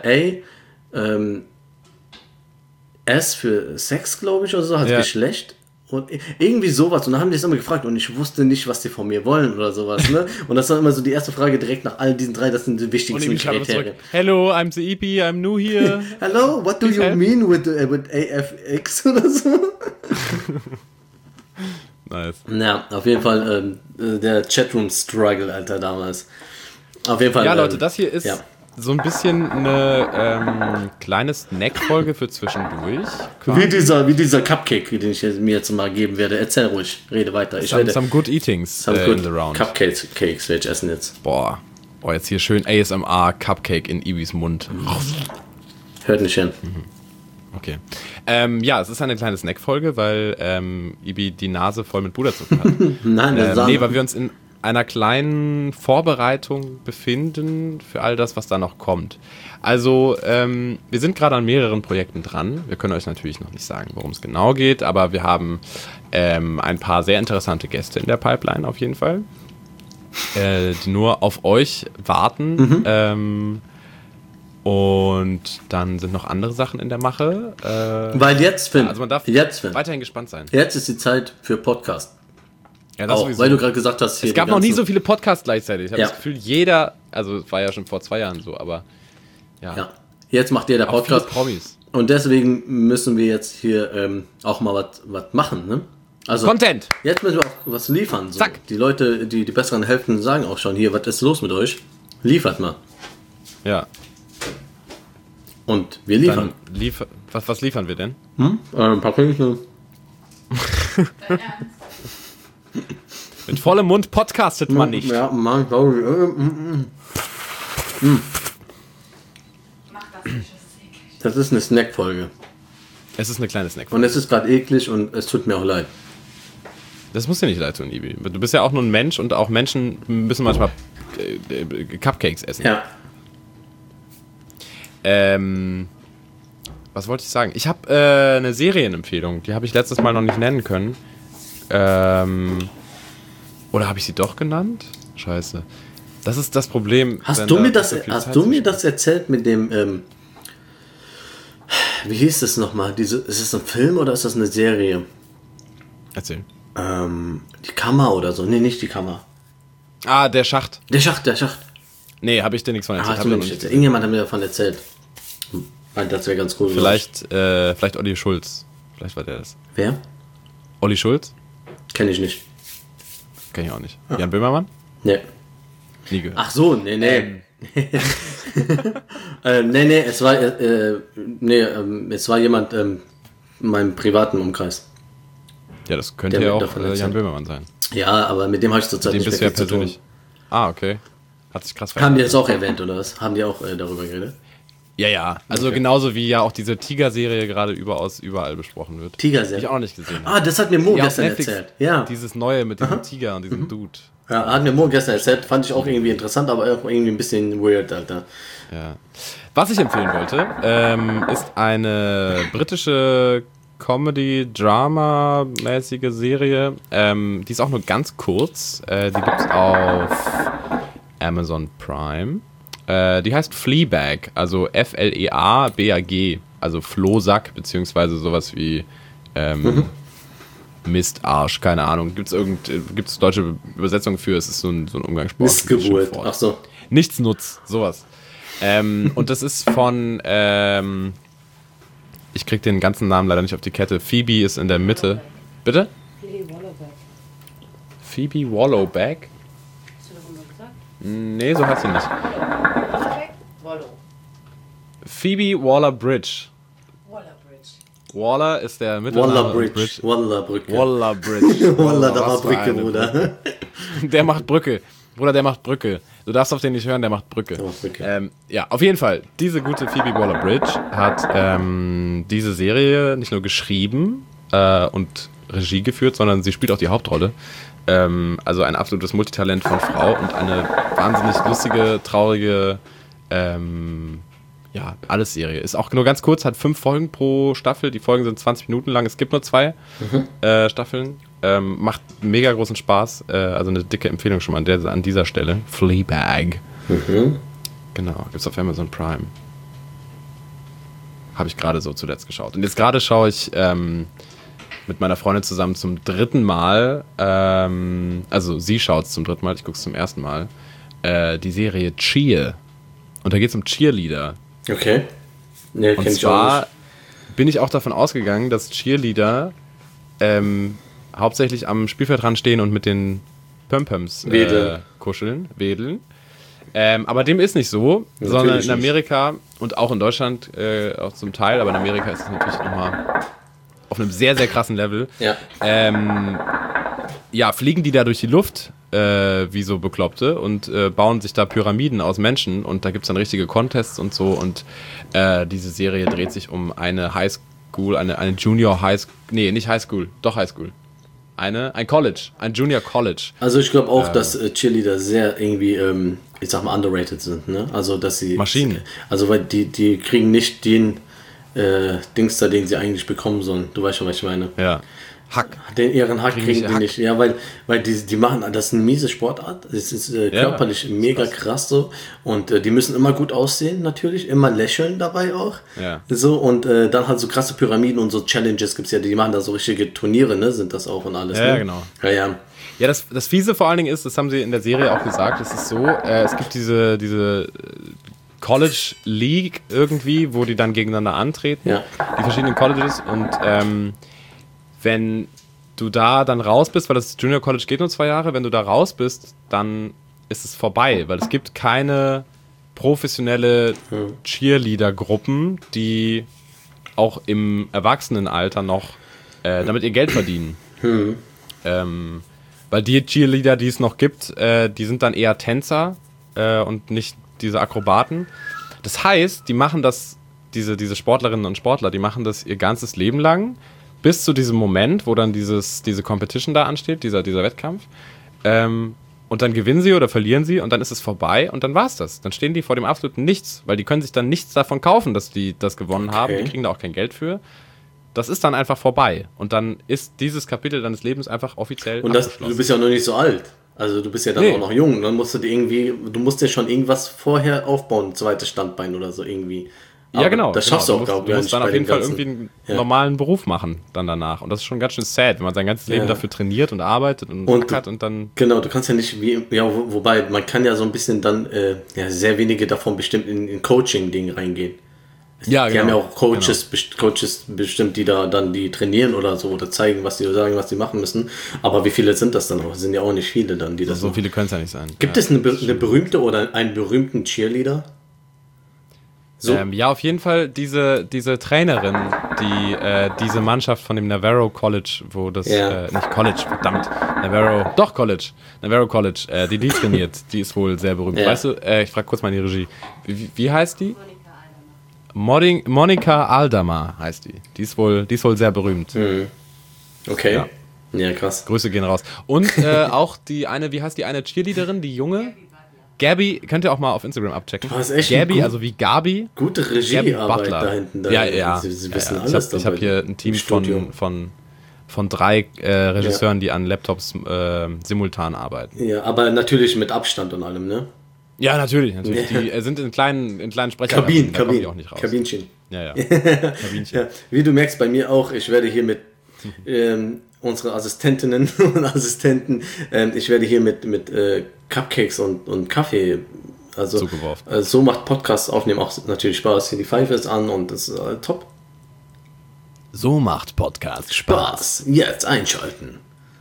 [SPEAKER 2] S für Sex, glaube ich, oder so, halt Geschlecht. Und irgendwie sowas. Und dann haben die es immer gefragt und ich wusste nicht, was die von mir wollen oder sowas. Ne? Und das war immer so die erste Frage direkt nach all diesen drei. Das sind die wichtigsten Kriterien.
[SPEAKER 1] Hello, I'm the EP, I'm new here.
[SPEAKER 2] Hello, what do you mean with AFX oder so?
[SPEAKER 1] Nice.
[SPEAKER 2] Ja, auf jeden Fall der Chatroom-Struggle, Alter, damals. Auf jeden Fall.
[SPEAKER 1] Ja, Leute, das hier ist so ein bisschen eine kleine Snack-Folge für zwischendurch.
[SPEAKER 2] Wie dieser Cupcake, den ich mir jetzt mal geben werde. Erzähl ruhig, rede weiter.
[SPEAKER 1] Some good eatings in the round.
[SPEAKER 2] Cupcakes werde ich essen jetzt.
[SPEAKER 1] Boah, jetzt hier schön ASMR Cupcake in Ibis Mund.
[SPEAKER 2] Hört nicht hin.
[SPEAKER 1] Okay. Ja, es ist eine kleine Snack-Folge, weil Ibi die Nase voll mit Puderzucker hat.
[SPEAKER 2] Nein,
[SPEAKER 1] weil wir uns in einer kleinen Vorbereitung befinden für all das, was da noch kommt. Also, wir sind gerade an mehreren Projekten dran. Wir können euch natürlich noch nicht sagen, worum es genau geht, aber wir haben ein paar sehr interessante Gäste in der Pipeline auf jeden Fall, die nur auf euch warten. Und dann sind noch andere Sachen in der Mache.
[SPEAKER 2] Weil jetzt, Finn,
[SPEAKER 1] also man darf weiterhin gespannt sein.
[SPEAKER 2] Jetzt ist die Zeit für Podcast.
[SPEAKER 1] Ja, das
[SPEAKER 2] auch, weil du gerade gesagt hast,
[SPEAKER 1] es gab noch nie so viele Podcasts gleichzeitig. Ich habe das Gefühl, also es war ja schon vor 2 Jahren so, aber ja.
[SPEAKER 2] Jetzt macht ihr der Podcast.
[SPEAKER 1] Promis.
[SPEAKER 2] Und deswegen müssen wir jetzt hier auch mal was machen, ne? Also
[SPEAKER 1] Content!
[SPEAKER 2] Jetzt müssen wir auch was liefern. So.
[SPEAKER 1] Zack!
[SPEAKER 2] Die Leute, die besseren Hälften sagen auch schon, hier, was ist los mit euch? Liefert mal.
[SPEAKER 1] Ja.
[SPEAKER 2] Und wir liefern.
[SPEAKER 1] Was liefern wir denn?
[SPEAKER 2] Ein paar Klingel.
[SPEAKER 1] Mit vollem Mund podcastet man nicht.
[SPEAKER 2] Ja, Mann, glaube ich.
[SPEAKER 3] Mach das nicht, das ist eklig.
[SPEAKER 2] Das ist eine Snack-Folge.
[SPEAKER 1] Es ist eine kleine Snack-Folge.
[SPEAKER 2] Und es ist gerade eklig und es tut mir auch leid.
[SPEAKER 1] Das muss dir nicht leid tun, Ibi. Du bist ja auch nur ein Mensch und auch Menschen müssen manchmal Cupcakes essen.
[SPEAKER 2] Ja.
[SPEAKER 1] Was wollte ich sagen? Ich habe eine Serienempfehlung, die habe ich letztes Mal noch nicht nennen können. Oder habe ich sie doch genannt? Scheiße. Das ist das Problem.
[SPEAKER 2] Hast du mir das erzählt mit dem, wie hieß das nochmal? Ist das ein Film oder ist das eine Serie?
[SPEAKER 1] Erzähl.
[SPEAKER 2] Die Kammer oder so. Nee, nicht die Kammer.
[SPEAKER 1] Ah, der Schacht.
[SPEAKER 2] Der Schacht.
[SPEAKER 1] Nee, habe ich dir nichts von erzählt.
[SPEAKER 2] Irgendjemand hat mir davon erzählt. Das wäre ganz cool.
[SPEAKER 1] Vielleicht Olli Schulz. Vielleicht war der das.
[SPEAKER 2] Wer?
[SPEAKER 1] Olli Schulz?
[SPEAKER 2] Kenn ich nicht.
[SPEAKER 1] Kenn ich auch nicht. Jan Böhmermann?
[SPEAKER 2] Nee.
[SPEAKER 1] Nie gehört.
[SPEAKER 2] Ach so, nee. Nee, es war jemand in meinem privaten Umkreis.
[SPEAKER 1] Ja, das könnte ja auch Jan Böhmermann sein.
[SPEAKER 2] Ja, aber mit dem habe ich zurzeit
[SPEAKER 1] Mit dem
[SPEAKER 2] nicht
[SPEAKER 1] bist du ja
[SPEAKER 2] mehr viel zu tun.
[SPEAKER 1] persönlich. Ah, okay. Hat sich krass
[SPEAKER 2] Haben die das auch erwähnt, oder was? Haben die auch darüber geredet?
[SPEAKER 1] Ja. Also
[SPEAKER 2] Okay.
[SPEAKER 1] genauso wie ja auch diese Tiger-Serie gerade überall besprochen wird.
[SPEAKER 2] Tiger-Serie?
[SPEAKER 1] Die ich auch noch nicht gesehen habe.
[SPEAKER 2] Das hat mir Mo
[SPEAKER 1] Ja, auf
[SPEAKER 2] gestern
[SPEAKER 1] Netflix.
[SPEAKER 2] erzählt. Ja.
[SPEAKER 1] Dieses Neue mit diesem Tiger und diesem Dude.
[SPEAKER 2] Ja, hat mir Mo gestern erzählt. Fand ich auch irgendwie interessant, aber auch irgendwie ein bisschen weird, Alter.
[SPEAKER 1] Ja. Was ich empfehlen wollte, ist eine britische Comedy-Drama-mäßige Serie. Die ist auch nur ganz kurz. Die gibt's auf Amazon Prime. Die heißt Fleabag, also Fleabag, also Flohsack, beziehungsweise sowas wie Mistarsch, keine Ahnung. Gibt's deutsche Übersetzung für, es ist so ein Umgangsspruch.
[SPEAKER 2] Missgeburt, ach so.
[SPEAKER 1] Nichtsnutz, sowas. Und das ist von, ich krieg den ganzen Namen leider nicht auf die Kette. Phoebe ist in der Mitte. Bitte? Phoebe Wallowback?
[SPEAKER 3] Hast du darüber gesagt?
[SPEAKER 1] Nee, so heißt sie nicht.
[SPEAKER 3] Wallow.
[SPEAKER 1] Phoebe Waller-Bridge.
[SPEAKER 3] Wallerbridge.
[SPEAKER 1] Waller ist der Mittelname.
[SPEAKER 2] Waller-Bridge. Waller-Brücke.
[SPEAKER 1] Waller-Bridge.
[SPEAKER 2] Waller, da war
[SPEAKER 1] was für
[SPEAKER 2] Brücke,
[SPEAKER 1] eine
[SPEAKER 2] Bruder.
[SPEAKER 1] Der macht Brücke. Bruder, der macht Brücke. Du darfst auf den nicht hören, der macht Brücke.
[SPEAKER 2] Der macht Brücke.
[SPEAKER 1] Ja, auf jeden Fall. Diese gute Phoebe Waller-Bridge hat diese Serie nicht nur geschrieben und Regie geführt, sondern sie spielt auch die Hauptrolle. Also ein absolutes Multitalent von Frau und eine wahnsinnig lustige, traurige alles Serie. Ist auch nur ganz kurz, hat 5 Folgen pro Staffel. Die Folgen sind 20 Minuten lang. Es gibt nur 2 Staffeln. Macht mega großen Spaß. Also eine dicke Empfehlung schon mal an dieser Stelle. Fleabag. Genau, gibt's auf Amazon Prime. Habe ich gerade so zuletzt geschaut. Und jetzt gerade schaue ich mit meiner Freundin zusammen zum 3. Mal, also sie schaut es zum 3. Mal, ich gucke es zum 1. Mal, die Serie Cheer. Und da geht es um Cheerleader.
[SPEAKER 2] Okay. Nee,
[SPEAKER 1] Und
[SPEAKER 2] kenn ich auch
[SPEAKER 1] zwar
[SPEAKER 2] nicht.
[SPEAKER 1] bin ich auch davon ausgegangen, dass Cheerleader hauptsächlich am Spielfeldrand stehen und mit den Pömpöms kuscheln, wedeln. Aber dem ist nicht so,
[SPEAKER 2] Natürlich
[SPEAKER 1] sondern in
[SPEAKER 2] nicht.
[SPEAKER 1] Amerika und auch in Deutschland auch zum Teil, aber in Amerika ist es natürlich nochmal auf einem sehr, sehr krassen Level.
[SPEAKER 2] Ja.
[SPEAKER 1] Fliegen die da durch die Luft wie so Bekloppte und bauen sich da Pyramiden aus Menschen und da gibt es dann richtige Contests und so und diese Serie dreht sich um eine Highschool, eine Junior Highschool, nee, nicht Highschool, doch Highschool. Ein College, ein Junior College.
[SPEAKER 2] Also ich glaube auch, dass Cheerleader sehr irgendwie, ich sag mal, underrated sind, ne? Also dass sie...
[SPEAKER 1] Maschinen.
[SPEAKER 2] Also weil die kriegen nicht den Dings da, den sie eigentlich bekommen sollen. Du weißt schon, was ich meine.
[SPEAKER 1] Ja. Hack.
[SPEAKER 2] Den ihren Hack kriegen die
[SPEAKER 1] Hack.
[SPEAKER 2] nicht. Ja, weil die machen, das ist eine miese Sportart. Es ist körperlich mega krass so. Und die müssen immer gut aussehen, natürlich. Immer lächeln dabei auch.
[SPEAKER 1] Ja.
[SPEAKER 2] So, und dann halt so krasse Pyramiden und so Challenges gibt's ja. Die machen da so richtige Turniere, ne? Sind das auch und alles.
[SPEAKER 1] Ja,
[SPEAKER 2] ne?
[SPEAKER 1] genau.
[SPEAKER 2] Ja.
[SPEAKER 1] Ja, das Fiese vor allen Dingen ist, das haben sie in der Serie auch gesagt, es ist so, es gibt diese College League irgendwie, wo die dann gegeneinander antreten,
[SPEAKER 2] Ja.
[SPEAKER 1] die verschiedenen Colleges und wenn du da dann raus bist, weil das Junior College geht nur 2 Jahre, wenn du da raus bist, dann ist es vorbei, weil es gibt keine professionelle Cheerleader-Gruppen, die auch im Erwachsenenalter noch damit ihr Geld verdienen. Weil die Cheerleader, die es noch gibt, die sind dann eher Tänzer und nicht diese Akrobaten. Das heißt, die machen das, diese Sportlerinnen und Sportler, die machen das ihr ganzes Leben lang, bis zu diesem Moment, wo dann diese Competition da ansteht, dieser Wettkampf. Und dann gewinnen sie oder verlieren sie und dann ist es vorbei und dann war's das. Dann stehen die vor dem absoluten Nichts, weil die können sich dann nichts davon kaufen, dass die das gewonnen haben. Die kriegen da auch kein Geld für. Das ist dann einfach vorbei. Und dann ist dieses Kapitel deines Lebens einfach offiziell
[SPEAKER 2] Und
[SPEAKER 1] abgeschlossen.
[SPEAKER 2] du bist ja noch nicht so alt. Also du bist ja dann
[SPEAKER 1] Nee.
[SPEAKER 2] auch noch jung. Dann musst du musst ja schon irgendwas vorher aufbauen, ein zweites Standbein oder so irgendwie.
[SPEAKER 1] Ja,
[SPEAKER 2] Aber
[SPEAKER 1] genau.
[SPEAKER 2] Das schaffst du auch,
[SPEAKER 1] Du
[SPEAKER 2] glaube ich,
[SPEAKER 1] musst dann auf jeden Fall irgendwie
[SPEAKER 2] irgendwie
[SPEAKER 1] einen normalen Beruf machen dann danach. Und das ist schon ganz schön sad, wenn man sein ganzes Leben dafür trainiert und arbeitet und ackert und dann...
[SPEAKER 2] Genau, du kannst ja nicht, wobei man kann ja so ein bisschen dann, sehr wenige davon bestimmt in Coaching-Ding reingehen.
[SPEAKER 1] Ja,
[SPEAKER 2] Die haben ja
[SPEAKER 1] genau.
[SPEAKER 2] auch Coaches bestimmt, die da dann die trainieren oder so oder zeigen, was die sagen, was die machen müssen. Aber wie viele sind das dann auch? Es sind ja auch nicht viele dann, die das
[SPEAKER 1] So
[SPEAKER 2] machen.
[SPEAKER 1] viele können es ja nicht sein.
[SPEAKER 2] Gibt
[SPEAKER 1] ja.
[SPEAKER 2] es eine berühmte oder einen berühmten Cheerleader? So,
[SPEAKER 1] Ja, auf jeden Fall diese Trainerin, die diese Mannschaft von dem Navarro College, wo das,
[SPEAKER 2] Ja.
[SPEAKER 1] nicht College, verdammt, Navarro College, die trainiert, die ist wohl sehr berühmt.
[SPEAKER 2] Ja.
[SPEAKER 1] Weißt du, ich frage kurz mal in die Regie, wie heißt die? Monica Aldama heißt die. Die ist wohl sehr berühmt.
[SPEAKER 2] okay. Ja, krass.
[SPEAKER 1] Grüße gehen raus. Und auch die eine, wie heißt die eine Cheerleaderin, die junge? Gabby, könnt ihr auch mal auf Instagram abchecken.
[SPEAKER 2] Das ist echt
[SPEAKER 1] Gabby,
[SPEAKER 2] gut.
[SPEAKER 1] also wie Gabi.
[SPEAKER 2] Gute
[SPEAKER 1] Gabby
[SPEAKER 2] Regiearbeit
[SPEAKER 1] Butler.
[SPEAKER 2] da hinten.
[SPEAKER 1] Ja.
[SPEAKER 2] Sie wissen
[SPEAKER 1] ja.
[SPEAKER 2] alles.
[SPEAKER 1] Ich habe hier ein Team von 3 Regisseuren, die an Laptops simultan arbeiten.
[SPEAKER 2] Ja, aber natürlich mit Abstand und allem, ne?
[SPEAKER 1] Ja, natürlich. Die sind in kleinen Sprecher. Da kommen die auch nicht raus.
[SPEAKER 2] Kabinchen.
[SPEAKER 1] Ja. Kabinchen.
[SPEAKER 2] Ja, wie du merkst, bei mir auch, ich werde hier mit unsere Assistentinnen und Assistenten, ich werde hier mit Cupcakes und Kaffee, also
[SPEAKER 1] Zugeworfen.
[SPEAKER 2] so macht Podcast aufnehmen auch natürlich Spaß. Hier die Pfeife ist an und das ist top.
[SPEAKER 1] So macht Podcast
[SPEAKER 2] Spaß. Jetzt einschalten.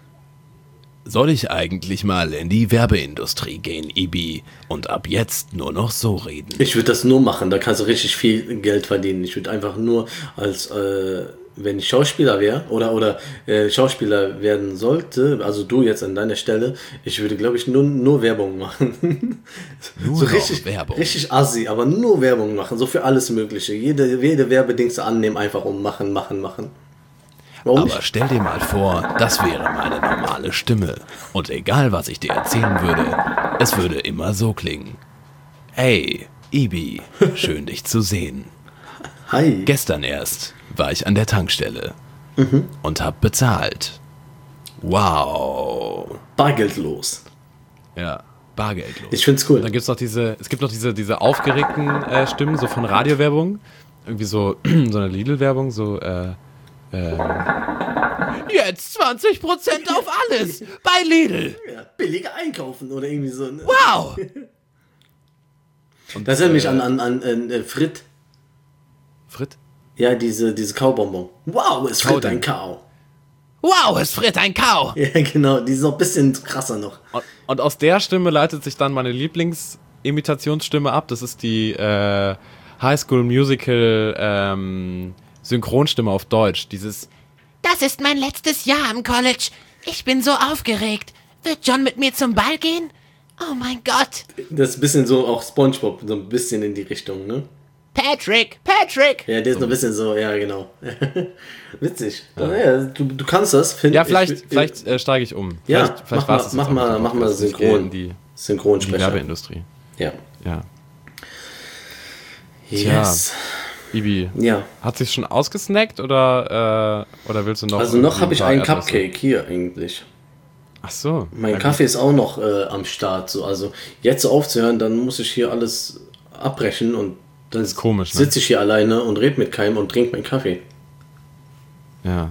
[SPEAKER 1] Soll ich eigentlich mal in die Werbeindustrie gehen, Ibi, und ab jetzt nur noch so reden?
[SPEAKER 2] Ich würde das nur machen, da kannst du richtig viel Geld verdienen. Ich würde einfach nur als, wenn ich Schauspieler wäre oder Schauspieler werden sollte, also du jetzt an deiner Stelle, ich würde, glaube ich, nur Werbung machen.
[SPEAKER 1] Nur
[SPEAKER 2] so
[SPEAKER 1] noch
[SPEAKER 2] richtig,
[SPEAKER 1] Werbung.
[SPEAKER 2] richtig assi, aber nur Werbung machen, so für alles Mögliche. Jede Werbedings annehmen, einfach und machen. Warum
[SPEAKER 1] Aber
[SPEAKER 2] nicht?
[SPEAKER 1] stell dir mal vor, das wäre meine normale Stimme. Und egal, was ich dir erzählen würde, es würde immer so klingen. Hey, Ibi, schön dich zu sehen.
[SPEAKER 2] Hi.
[SPEAKER 1] Gestern erst war ich an der Tankstelle und hab bezahlt. Wow.
[SPEAKER 2] Bargeldlos.
[SPEAKER 1] Ja, bargeldlos.
[SPEAKER 2] Ich find's cool.
[SPEAKER 1] Und dann gibt's noch diese aufgeregten Stimmen, so von Radiowerbung. Irgendwie so eine Lidl-Werbung, so, jetzt 20% auf alles bei Lidl.
[SPEAKER 2] Ja, billiger einkaufen oder irgendwie so. Ne?
[SPEAKER 1] Wow.
[SPEAKER 2] Das erinnert mich an Frit.
[SPEAKER 1] Frit?
[SPEAKER 2] Ja, diese Kaubonbon. Wow, ist Frit
[SPEAKER 1] Kauding.
[SPEAKER 2] ein Kau.
[SPEAKER 1] Wow, es fritt ein Kau.
[SPEAKER 2] Ja, genau, die ist noch ein bisschen krasser noch.
[SPEAKER 1] Und aus der Stimme leitet sich dann meine Lieblingsimitationsstimme ab. Das ist die High School Musical Synchronstimme auf Deutsch. Dieses
[SPEAKER 4] Das ist mein letztes Jahr am College. Ich bin so aufgeregt. Wird John mit mir zum Ball gehen? Oh mein Gott.
[SPEAKER 2] Das ist ein bisschen so auch SpongeBob, so ein bisschen in die Richtung, ne?
[SPEAKER 4] Patrick.
[SPEAKER 2] Ja, der ist noch ein bisschen so, ja, genau. Witzig. Ja, du kannst das, finde
[SPEAKER 1] ja,
[SPEAKER 2] ich.
[SPEAKER 1] vielleicht steige ich um.
[SPEAKER 2] Ja,
[SPEAKER 1] vielleicht
[SPEAKER 2] mach
[SPEAKER 1] war's das
[SPEAKER 2] mal
[SPEAKER 1] jetzt auch mit dem Podcast. Ich gehe in die
[SPEAKER 2] Synchronsprecher.
[SPEAKER 1] Werbeindustrie.
[SPEAKER 2] Ja.
[SPEAKER 1] Ja.
[SPEAKER 2] Yes.
[SPEAKER 1] Ibi,
[SPEAKER 2] Ja.
[SPEAKER 1] hat sich schon ausgesnackt oder willst du noch?
[SPEAKER 2] Also noch habe ich einen
[SPEAKER 1] Erdnüsse?
[SPEAKER 2] Cupcake hier eigentlich.
[SPEAKER 1] Ach so.
[SPEAKER 2] Mein
[SPEAKER 1] ja,
[SPEAKER 2] Kaffee ist auch noch am Start. So. Also jetzt so aufzuhören, dann muss ich hier alles abbrechen und dann
[SPEAKER 1] ist komisch, ne?
[SPEAKER 2] sitze ich hier alleine und rede mit keinem und trinke meinen Kaffee.
[SPEAKER 1] Ja.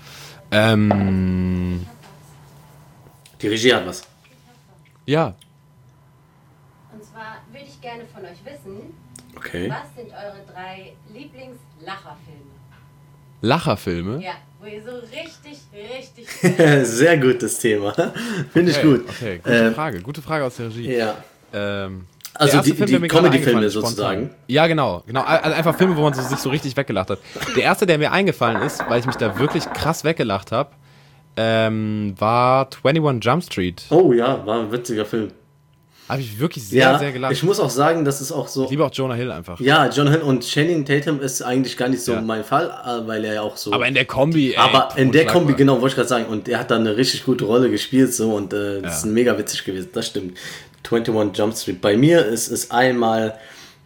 [SPEAKER 2] Die Regie hat was.
[SPEAKER 1] Ja.
[SPEAKER 5] Und zwar würde ich gerne von euch wissen,
[SPEAKER 2] Okay.
[SPEAKER 5] was sind eure 3 Lieblings-Lacherfilme?
[SPEAKER 1] Lacherfilme?
[SPEAKER 5] Ja, wo ihr so richtig
[SPEAKER 2] Sehr gutes Thema. Finde ich gut.
[SPEAKER 1] Okay, gute Frage aus der Regie.
[SPEAKER 2] Ja.
[SPEAKER 1] Der
[SPEAKER 2] Also
[SPEAKER 1] erste Film, der
[SPEAKER 2] die
[SPEAKER 1] mir gerade
[SPEAKER 2] Comedy-Filme
[SPEAKER 1] eingefallen ist,
[SPEAKER 2] sozusagen.
[SPEAKER 1] spontan. Ja, genau. Also einfach Filme, wo man sich so richtig weggelacht hat. Der erste, der mir eingefallen ist, weil ich mich da wirklich krass weggelacht habe, war 21 Jump Street.
[SPEAKER 2] Oh ja, war ein witziger Film.
[SPEAKER 1] Habe ich wirklich sehr, sehr gelacht.
[SPEAKER 2] Ich muss auch sagen, das ist auch so.
[SPEAKER 1] Ich liebe auch Jonah Hill einfach.
[SPEAKER 2] Ja, John Hill und Channing Tatum ist eigentlich gar nicht so
[SPEAKER 1] Ja.
[SPEAKER 2] mein Fall, weil er ja auch so.
[SPEAKER 1] Aber in der Kombi, ey.
[SPEAKER 2] Aber in der Kombi,
[SPEAKER 1] unschlagbar.
[SPEAKER 2] genau, wollte ich gerade sagen. Und er hat da eine richtig gute Rolle gespielt so und das ist mega witzig gewesen. Das stimmt. 21 Jump Street. Bei mir ist es einmal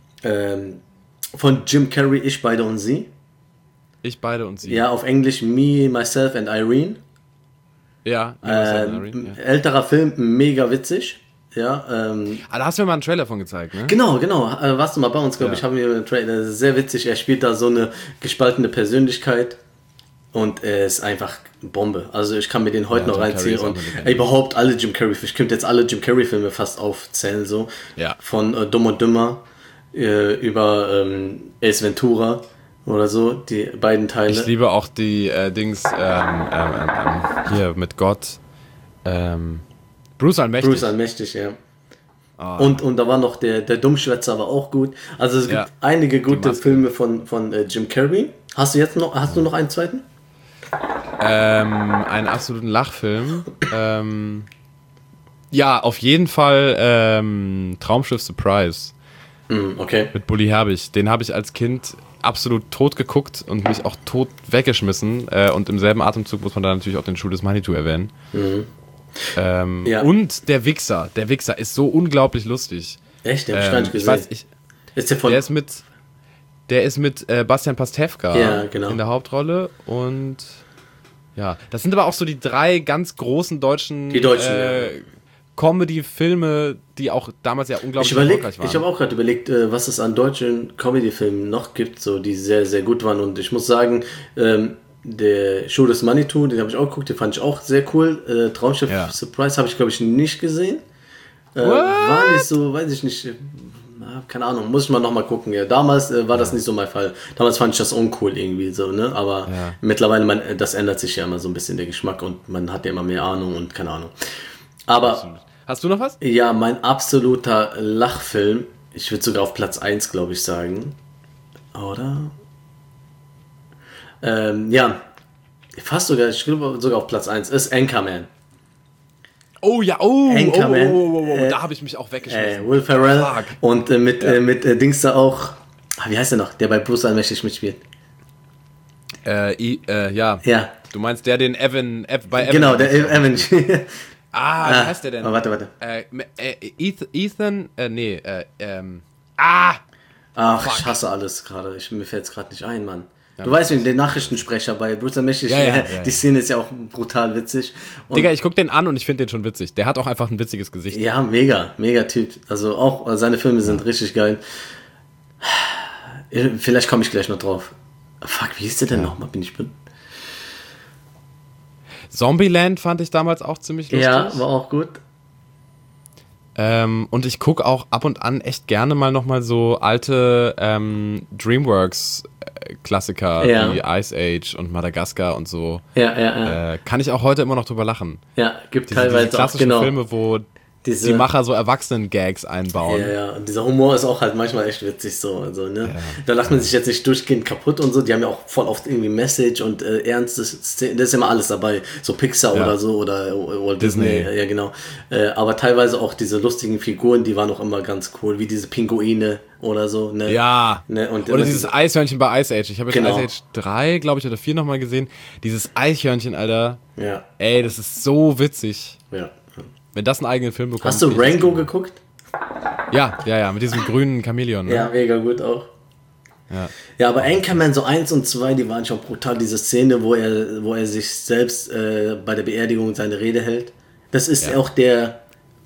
[SPEAKER 2] von Jim Carrey, Ich, Beide und Sie.
[SPEAKER 1] Ich, beide und sie.
[SPEAKER 2] Ja, auf Englisch Me, Myself and Irene.
[SPEAKER 1] Ja.
[SPEAKER 2] Älterer Film, mega witzig. Ja,
[SPEAKER 1] Da hast du mir mal einen Trailer von gezeigt, ne?
[SPEAKER 2] Genau. Warst du mal bei uns, glaube
[SPEAKER 1] Ja.
[SPEAKER 2] ich, haben wir einen Trailer. Das ist sehr witzig. Er spielt da so eine gespaltene Persönlichkeit und er ist einfach Bombe. Also ich kann mir den heute
[SPEAKER 1] Ja,
[SPEAKER 2] noch
[SPEAKER 1] Jim Carrey
[SPEAKER 2] reinziehen
[SPEAKER 1] ist auch
[SPEAKER 2] und
[SPEAKER 1] eine Legende.
[SPEAKER 2] überhaupt alle Jim Carrey. Ich könnte jetzt alle Jim Carrey Filme fast aufzählen so.
[SPEAKER 1] Ja.
[SPEAKER 2] Von Dumm und Dümmer über Ace Ventura oder so, die beiden Teile.
[SPEAKER 1] Ich liebe auch die Dings hier mit Gott. Bruce Allmächtig.
[SPEAKER 2] Bruce Allmächtig, ja. Und da war noch der Dummschwätzer, war auch gut. Also es gibt einige gute Filme von Jim Carrey. Hast du noch einen zweiten?
[SPEAKER 1] Einen absoluten Lachfilm. Ja, auf jeden Fall Traumschiff Surprise.
[SPEAKER 2] Okay.
[SPEAKER 1] Mit Bully Herbig. Den habe ich als Kind absolut tot geguckt und mich auch tot weggeschmissen. Und im selben Atemzug muss man da natürlich auch den Schuh des Manitou erwähnen. Und der Wichser. Der Wichser ist so unglaublich lustig.
[SPEAKER 2] Echt? Den hab ich gar nicht gesehen.
[SPEAKER 1] Der ist mit Bastian Pastewka
[SPEAKER 2] genau.
[SPEAKER 1] in der Hauptrolle. Und ja, das sind aber auch so die 3 ganz großen deutschen Comedy-Filme, die auch damals ja unglaublich erfolgreich waren.
[SPEAKER 2] Ich habe auch gerade überlegt, was es an deutschen Comedy-Filmen noch gibt, so, die sehr, sehr gut waren. Und ich muss sagen, der Show des Manitou, den habe ich auch geguckt, den fand ich auch sehr cool. Traumschiff Surprise habe ich, glaube ich, nicht gesehen. War nicht so, weiß ich nicht, keine Ahnung, muss ich mal nochmal gucken. Ja, damals war das nicht so mein Fall. Damals fand ich das uncool irgendwie so, ne? Aber mittlerweile, das ändert sich ja immer so ein bisschen der Geschmack und man hat ja immer mehr Ahnung und keine Ahnung. Aber
[SPEAKER 1] absolut. Hast du noch was?
[SPEAKER 2] Ja, mein absoluter Lachfilm, ich würde sogar auf Platz 1, glaube ich, sagen. Oder? Ja, fast sogar, ich glaube sogar auf Platz 1, ist Anchorman.
[SPEAKER 1] Oh ja, Anchorman, da habe ich mich auch weggeschmissen.
[SPEAKER 2] Will Ferrell und mit Dings da auch, wie heißt der noch, der bei Bruce Allmächtig mitspielt?
[SPEAKER 1] Ja. Du meinst der, den Evan bei Evan.
[SPEAKER 2] Genau, der Evan.
[SPEAKER 1] Wie heißt der denn?
[SPEAKER 2] Warte.
[SPEAKER 1] Ethan,
[SPEAKER 2] Ach, ich hasse alles gerade. Mir fällt es gerade nicht ein, Mann. Ja, du weißt, den Nachrichtensprecher bei Bruce Allmächtig, die Szene ist ja auch brutal witzig. Und
[SPEAKER 1] Digga, ich guck den an und ich finde den schon witzig. Der hat auch einfach ein witziges Gesicht.
[SPEAKER 2] Ja, mega Typ. Also auch seine Filme sind richtig geil. Vielleicht komme ich gleich noch drauf. Fuck, wie hieß der denn nochmal?
[SPEAKER 1] Zombieland fand ich damals auch ziemlich lustig.
[SPEAKER 2] Ja, war auch gut.
[SPEAKER 1] Und ich gucke auch ab und an echt gerne mal nochmal so alte DreamWorks-Klassiker wie Ice Age und Madagaskar und so.
[SPEAKER 2] Ja.
[SPEAKER 1] Kann ich auch heute immer noch drüber lachen.
[SPEAKER 2] Ja, gibt teilweise
[SPEAKER 1] diese klassischen
[SPEAKER 2] auch,
[SPEAKER 1] Filme, wo die Macher so Erwachsenen-Gags einbauen.
[SPEAKER 2] Ja, und dieser Humor ist auch halt manchmal echt witzig so. Also, ne? Ja. Da lacht man sich jetzt nicht durchgehend kaputt und so. Die haben ja auch voll oft irgendwie Message und ernstes Szenen. Da ist immer alles dabei. So Pixar oder so oder Disney. Ja, genau. Aber teilweise auch diese lustigen Figuren, die waren auch immer ganz cool. Wie diese Pinguine oder so. Ne?
[SPEAKER 1] Ja.
[SPEAKER 2] Ne? Und
[SPEAKER 1] oder dieses Eichhörnchen bei Ice Age. Ich habe jetzt Ice Age 3, glaube ich, oder 4 nochmal gesehen. Dieses Eichhörnchen, Alter.
[SPEAKER 2] Ja.
[SPEAKER 1] Ey, das ist so witzig.
[SPEAKER 2] Ja.
[SPEAKER 1] Wenn das einen eigenen Film bekommt.
[SPEAKER 2] Hast du Rango geguckt?
[SPEAKER 1] Ja, mit diesem grünen Chamäleon. Ne?
[SPEAKER 2] Ja, mega gut auch. Ja, aber Anchorman so 1 und 2, die waren schon brutal. Diese Szene, wo er sich selbst bei der Beerdigung seine Rede hält. Das ist auch der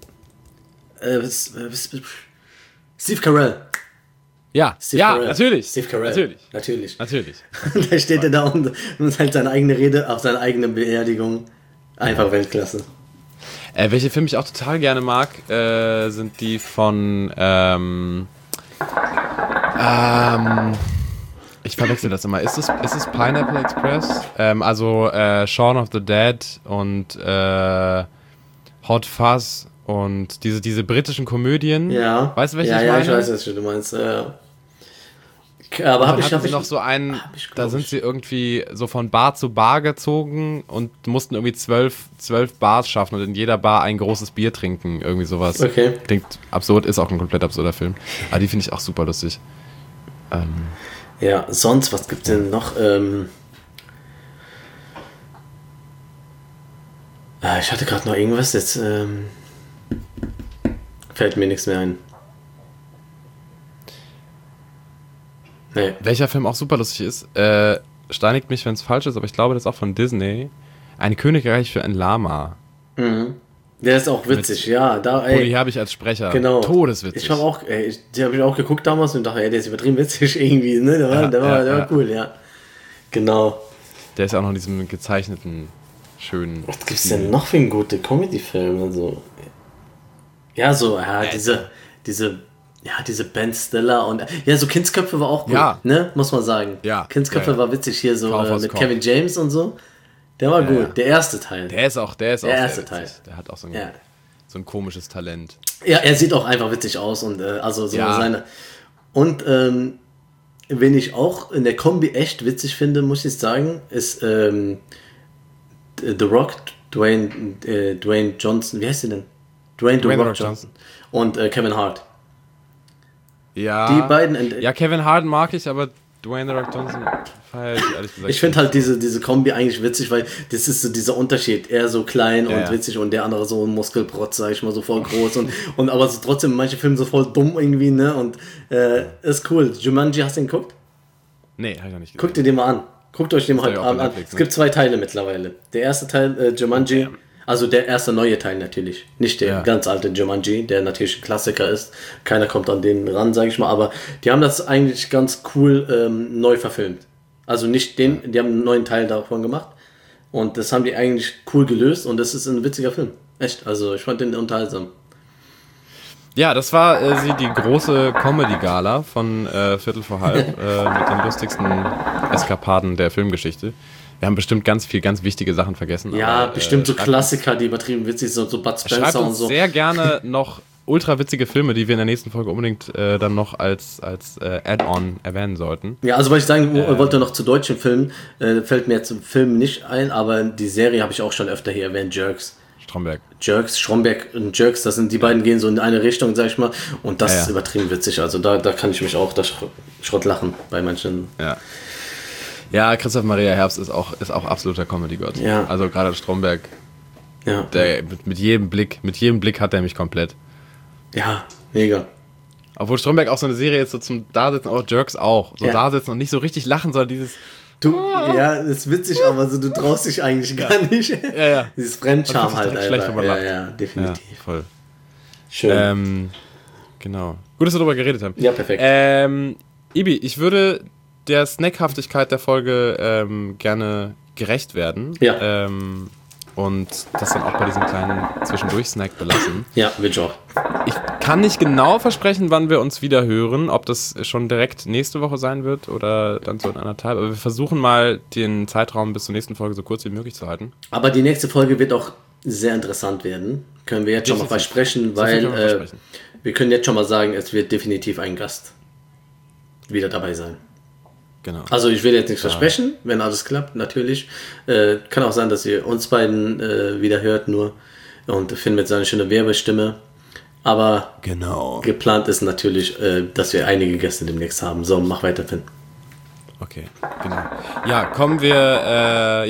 [SPEAKER 2] Steve Carell.
[SPEAKER 1] Ja,
[SPEAKER 2] Carell.
[SPEAKER 1] Natürlich.
[SPEAKER 2] Steve Carell. Natürlich. Da steht er da und halt seine eigene Rede auf seine eigene Beerdigung. Einfach Weltklasse.
[SPEAKER 1] Welche Filme ich auch total gerne mag, sind die von ich verwechsel das immer. Ist es Pineapple Express? Also Shaun of the Dead und Hot Fuzz und diese britischen Komödien.
[SPEAKER 2] Ja.
[SPEAKER 1] Weißt du, welche ich meine?
[SPEAKER 2] Ja, ich weiß, was du meinst. Aber
[SPEAKER 1] hab ich noch so einen, da sind sie irgendwie so von Bar zu Bar gezogen und mussten irgendwie 12 Bars schaffen und in jeder Bar ein großes Bier trinken, irgendwie sowas.
[SPEAKER 2] Okay.
[SPEAKER 1] Klingt absurd, ist auch ein komplett absurder Film. Aber die finde ich auch super lustig.
[SPEAKER 2] Ja, sonst, was gibt's denn noch? Ich hatte gerade noch irgendwas, jetzt fällt mir nichts mehr ein. Nee.
[SPEAKER 1] Welcher Film auch super lustig ist, steinigt mich, wenn es falsch ist, aber ich glaube, das ist auch von Disney. Ein Königreich für ein Lama.
[SPEAKER 2] Mhm. Der ist auch witzig, ja.
[SPEAKER 1] Die habe ich als Sprecher.
[SPEAKER 2] Genau.
[SPEAKER 1] Todeswitzig.
[SPEAKER 2] Ich habe auch, die habe ich auch geguckt damals und dachte, der ist übertrieben witzig irgendwie, ne? Der war cool, ja. Genau.
[SPEAKER 1] Der ist ja auch noch in diesem gezeichneten, schönen...
[SPEAKER 2] Was gibt's denn noch für einen guten Comedy-Film? Also, ja, so, diese Ja, diese Ben Stiller und ja, so Kindsköpfe war auch gut,
[SPEAKER 1] Ja.
[SPEAKER 2] ne? Muss man sagen.
[SPEAKER 1] Ja.
[SPEAKER 2] Kindsköpfe
[SPEAKER 1] Ja, ja.
[SPEAKER 2] war witzig hier so
[SPEAKER 1] Kaufhaus
[SPEAKER 2] mit
[SPEAKER 1] Kopf.
[SPEAKER 2] Kevin James und so. Der war gut,
[SPEAKER 1] ja.
[SPEAKER 2] der erste Teil.
[SPEAKER 1] Der ist auch
[SPEAKER 2] Der
[SPEAKER 1] sehr
[SPEAKER 2] erste
[SPEAKER 1] witzig.
[SPEAKER 2] Teil.
[SPEAKER 1] Der hat auch so
[SPEAKER 2] Ja.
[SPEAKER 1] ein komisches Talent.
[SPEAKER 2] Ja, er sieht auch einfach witzig aus und also so
[SPEAKER 1] Ja.
[SPEAKER 2] seine. Und wen ich auch in der Kombi echt witzig finde, muss ich sagen, ist The Rock, Dwayne Johnson, wie heißt sie denn? Dwayne The Rock Johnson. Und Kevin Hart.
[SPEAKER 1] Ja.
[SPEAKER 2] Die beiden.
[SPEAKER 1] Ja, Kevin Hart mag ich, aber Dwayne The Rock Johnson feiere ich ehrlich gesagt.
[SPEAKER 2] Ich finde halt diese Kombi eigentlich witzig, weil das ist so dieser Unterschied. Er so klein und
[SPEAKER 1] ja.
[SPEAKER 2] witzig und der andere so ein Muskelprotz, sag ich mal, so voll groß und aber so trotzdem in manchen Filmen so voll dumm irgendwie, ne? Und ist cool. Jumanji, hast du den geguckt?
[SPEAKER 1] Nee, hab ich noch nicht gesehen.
[SPEAKER 2] Guckt ihr den mal an. Guckt euch den
[SPEAKER 1] Das
[SPEAKER 2] heute
[SPEAKER 1] ist ja auch
[SPEAKER 2] Abend
[SPEAKER 1] auf
[SPEAKER 2] an.
[SPEAKER 1] Netflix,
[SPEAKER 2] Es gibt 2 Teile mittlerweile. Der erste Teil, Jumanji, also der erste neue Teil natürlich. Nicht der ganz alte Jumanji, der natürlich ein Klassiker ist. Keiner kommt an den ran, sage ich mal. Aber die haben das eigentlich ganz cool neu verfilmt. Also nicht die haben einen neuen Teil davon gemacht. Und das haben die eigentlich cool gelöst. Und das ist ein witziger Film. Echt, also ich fand den unterhaltsam.
[SPEAKER 1] Ja, das war die große Comedy-Gala von Viertel vor halb mit den lustigsten Eskapaden der Filmgeschichte. Wir haben bestimmt ganz wichtige Sachen vergessen.
[SPEAKER 2] Ja,
[SPEAKER 1] aber,
[SPEAKER 2] bestimmt so
[SPEAKER 1] schreibt
[SPEAKER 2] Klassiker, die übertrieben witzig sind, so Bud
[SPEAKER 1] Schreibt
[SPEAKER 2] Spencer und
[SPEAKER 1] uns
[SPEAKER 2] so.
[SPEAKER 1] sehr gerne noch ultra witzige Filme, die wir in der nächsten Folge unbedingt dann noch als Add-on erwähnen sollten.
[SPEAKER 2] Ja, also was ich sagen wollte noch zu deutschen Filmen, fällt mir jetzt im Film nicht ein, aber die Serie habe ich auch schon öfter hier erwähnt, Jerks. Stromberg und Jerks, das sind die beiden gehen so in eine Richtung, sag ich mal, und das ist übertrieben witzig. Also da kann ich mich auch Schrott lachen bei manchen.
[SPEAKER 1] Ja. Ja, Christoph Maria Herbst ist auch absoluter Comedy-Gott.
[SPEAKER 2] Ja.
[SPEAKER 1] Also gerade Stromberg,
[SPEAKER 2] Ja,
[SPEAKER 1] der mit jedem Blick hat er mich komplett.
[SPEAKER 2] ja, mega.
[SPEAKER 1] Obwohl Stromberg auch so eine Serie ist, so zum Dasitzen, auch Jerks auch. So
[SPEAKER 2] Ja.
[SPEAKER 1] Dasitzen und nicht so richtig lachen, sondern dieses.
[SPEAKER 2] Ja, ist witzig, aber so, du traust dich eigentlich gar nicht.
[SPEAKER 1] Ja.
[SPEAKER 2] Dieses Fremdscham
[SPEAKER 1] Man
[SPEAKER 2] halt
[SPEAKER 1] fühlt sich direkt schlecht, wenn man lacht.
[SPEAKER 2] Ja, definitiv.
[SPEAKER 1] Ja, voll.
[SPEAKER 2] Schön.
[SPEAKER 1] Genau. Gut, dass wir darüber geredet haben.
[SPEAKER 2] Ja, perfekt.
[SPEAKER 1] Ibi, ich würde der Snackhaftigkeit der Folge gerne gerecht werden.
[SPEAKER 2] Ja.
[SPEAKER 1] Und das dann auch bei diesem kleinen Zwischendurch-Snack belassen.
[SPEAKER 2] Ja, will ich auch.
[SPEAKER 1] Ich kann nicht genau versprechen, wann wir uns wieder hören, ob das schon direkt nächste Woche sein wird oder dann so in 1,5. Aber wir versuchen mal, den Zeitraum bis zur nächsten Folge so kurz wie möglich zu halten.
[SPEAKER 2] Aber die nächste Folge wird auch sehr interessant werden. Können wir jetzt schon mal versprechen, weil wir können jetzt schon mal sagen, es wird definitiv ein Gast wieder dabei sein.
[SPEAKER 1] Genau.
[SPEAKER 2] Also ich will jetzt nichts versprechen, wenn alles klappt, natürlich. Kann auch sein, dass ihr uns beiden wieder hört nur und Finn mit seiner schönen Werbestimme. Aber
[SPEAKER 1] Genau.
[SPEAKER 2] geplant ist natürlich, dass wir einige Gäste demnächst haben. So, mach weiter, Finn.
[SPEAKER 1] Okay, genau. Ja, kommen wir,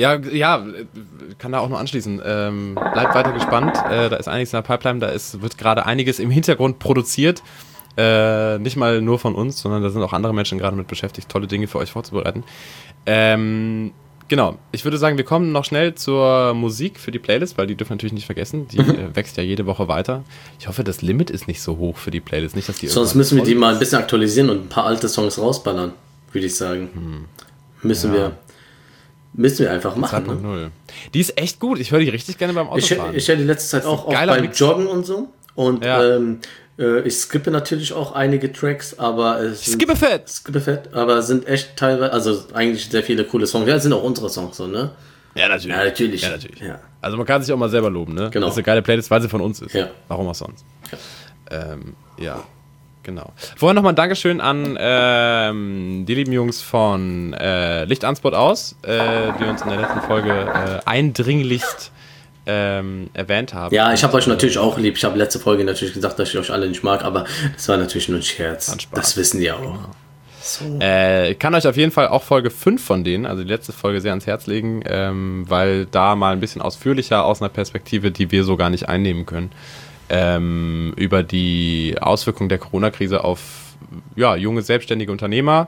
[SPEAKER 1] kann da auch noch anschließen. Bleibt weiter gespannt. Da ist einiges in der Pipeline, wird gerade einiges im Hintergrund produziert. Nicht mal nur von uns, sondern da sind auch andere Menschen gerade mit beschäftigt, tolle Dinge für euch vorzubereiten. Genau, ich würde sagen, wir kommen noch schnell zur Musik für die Playlist, weil die dürfen wir natürlich nicht vergessen. Die wächst ja jede Woche weiter. Ich hoffe, das Limit ist nicht so hoch für die Playlist. Nicht, dass die
[SPEAKER 2] Sonst müssen wir die mal ein bisschen aktualisieren und ein paar alte Songs rausballern, würde ich sagen. Müssen wir einfach machen.
[SPEAKER 1] 2.0.
[SPEAKER 2] Ne?
[SPEAKER 1] Die ist echt gut. Ich höre die richtig gerne beim Autofahren.
[SPEAKER 2] Ich höre die letzte Zeit auch beim
[SPEAKER 1] Mix.
[SPEAKER 2] Joggen und so. Und
[SPEAKER 1] Ja.
[SPEAKER 2] ich skippe natürlich auch einige Tracks, aber es
[SPEAKER 1] Skippe fett!
[SPEAKER 2] aber sind echt teilweise, also eigentlich sehr viele coole Songs. Ja, das sind auch unsere Songs so, ne?
[SPEAKER 1] Ja, natürlich.
[SPEAKER 2] Ja, natürlich.
[SPEAKER 1] Ja, natürlich.
[SPEAKER 2] Ja.
[SPEAKER 1] Also man kann sich auch mal selber loben, ne?
[SPEAKER 2] Genau.
[SPEAKER 1] Das ist eine geile Playlist, weil sie von uns ist.
[SPEAKER 2] Ja.
[SPEAKER 1] Warum auch sonst? Ja, genau. Vorher nochmal ein Dankeschön an die lieben Jungs von Licht an Spot aus, die uns in der letzten Folge eindringlichst erwähnt haben.
[SPEAKER 2] Ja, ich habe euch natürlich auch lieb. Ich habe letzte Folge natürlich gesagt, dass ich euch alle nicht mag, aber das war natürlich nur ein Scherz.
[SPEAKER 1] Spaß.
[SPEAKER 2] Das wissen die auch. So.
[SPEAKER 1] Ich kann euch auf jeden Fall auch Folge 5 von denen, also die letzte Folge, sehr ans Herz legen, weil da mal ein bisschen ausführlicher aus einer Perspektive, die wir so gar nicht einnehmen können, über die Auswirkungen der Corona-Krise auf junge, selbstständige Unternehmer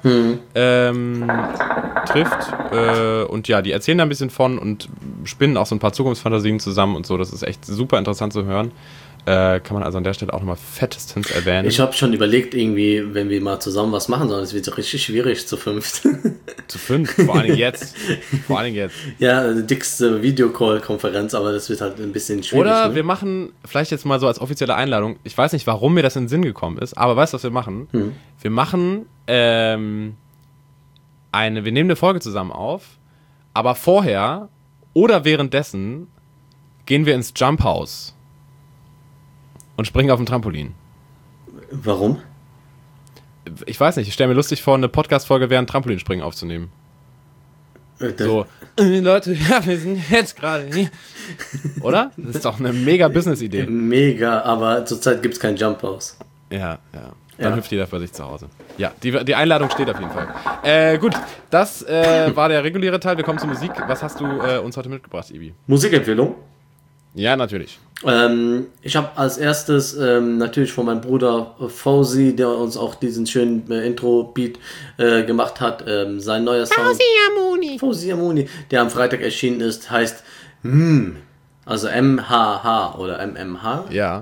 [SPEAKER 1] trifft. Und ja, die erzählen da ein bisschen von und spinnen auch so ein paar Zukunftsfantasien zusammen und so. Das ist echt super interessant zu hören. Kann man also an der Stelle auch nochmal fettestens erwähnen.
[SPEAKER 2] Ich habe schon überlegt, irgendwie, wenn wir mal zusammen was machen sollen, es wird so richtig schwierig zu 5.
[SPEAKER 1] Zu 5, vor allen Dingen jetzt.
[SPEAKER 2] Ja, die dickste Videocall-Konferenz, aber das wird halt ein bisschen schwierig.
[SPEAKER 1] Oder
[SPEAKER 2] ne?
[SPEAKER 1] wir machen, vielleicht jetzt mal so als offizielle Einladung, ich weiß nicht, warum mir das in den Sinn gekommen ist, aber weißt du, was wir machen? Wir machen wir nehmen eine Folge zusammen auf, aber vorher oder währenddessen gehen wir ins Jump House und springen auf dem Trampolin.
[SPEAKER 2] Warum?
[SPEAKER 1] Ich weiß nicht, ich stelle mir lustig vor, eine Podcast-Folge während Trampolinspringen aufzunehmen. So, Leute, ja, wir sind jetzt gerade hier. Oder? Das ist doch eine mega Business-Idee.
[SPEAKER 2] Mega, aber zurzeit gibt es kein Jump House.
[SPEAKER 1] Ja. Dann hüpft jeder für sich zu Hause. Ja, die Einladung steht auf jeden Fall. Gut, das war der reguläre Teil. Wir kommen zur Musik. Was hast du uns heute mitgebracht, Ibi?
[SPEAKER 2] Musikempfehlung?
[SPEAKER 1] Ja, natürlich.
[SPEAKER 2] Ich habe als erstes natürlich von meinem Bruder Fauzi, der uns auch diesen schönen Intro-Beat gemacht hat, sein neuer Song. Fauzi Amuni, der am Freitag erschienen ist, heißt also MHH oder MMH.
[SPEAKER 1] Ja.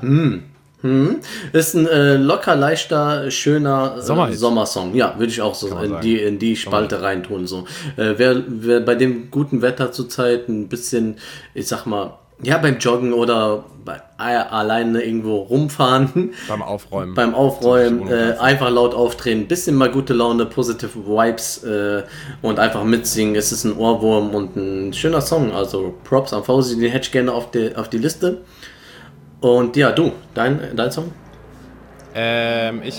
[SPEAKER 2] Ist ein locker, leichter, schöner Sommersong. Ja, würde ich auch so in die Spalte reintun. So. Wer bei dem guten Wetter zurzeit ein bisschen, ich sag mal, ja, beim Joggen oder alleine irgendwo rumfahren.
[SPEAKER 1] Beim Aufräumen.
[SPEAKER 2] Einfach laut aufdrehen, bisschen mal gute Laune, positive Vibes und einfach mitsingen. Es ist ein Ohrwurm und ein schöner Song. Also Props an Fauzi, den hätte ich gerne auf die Liste. Und ja, du, dein Song?
[SPEAKER 1] Ich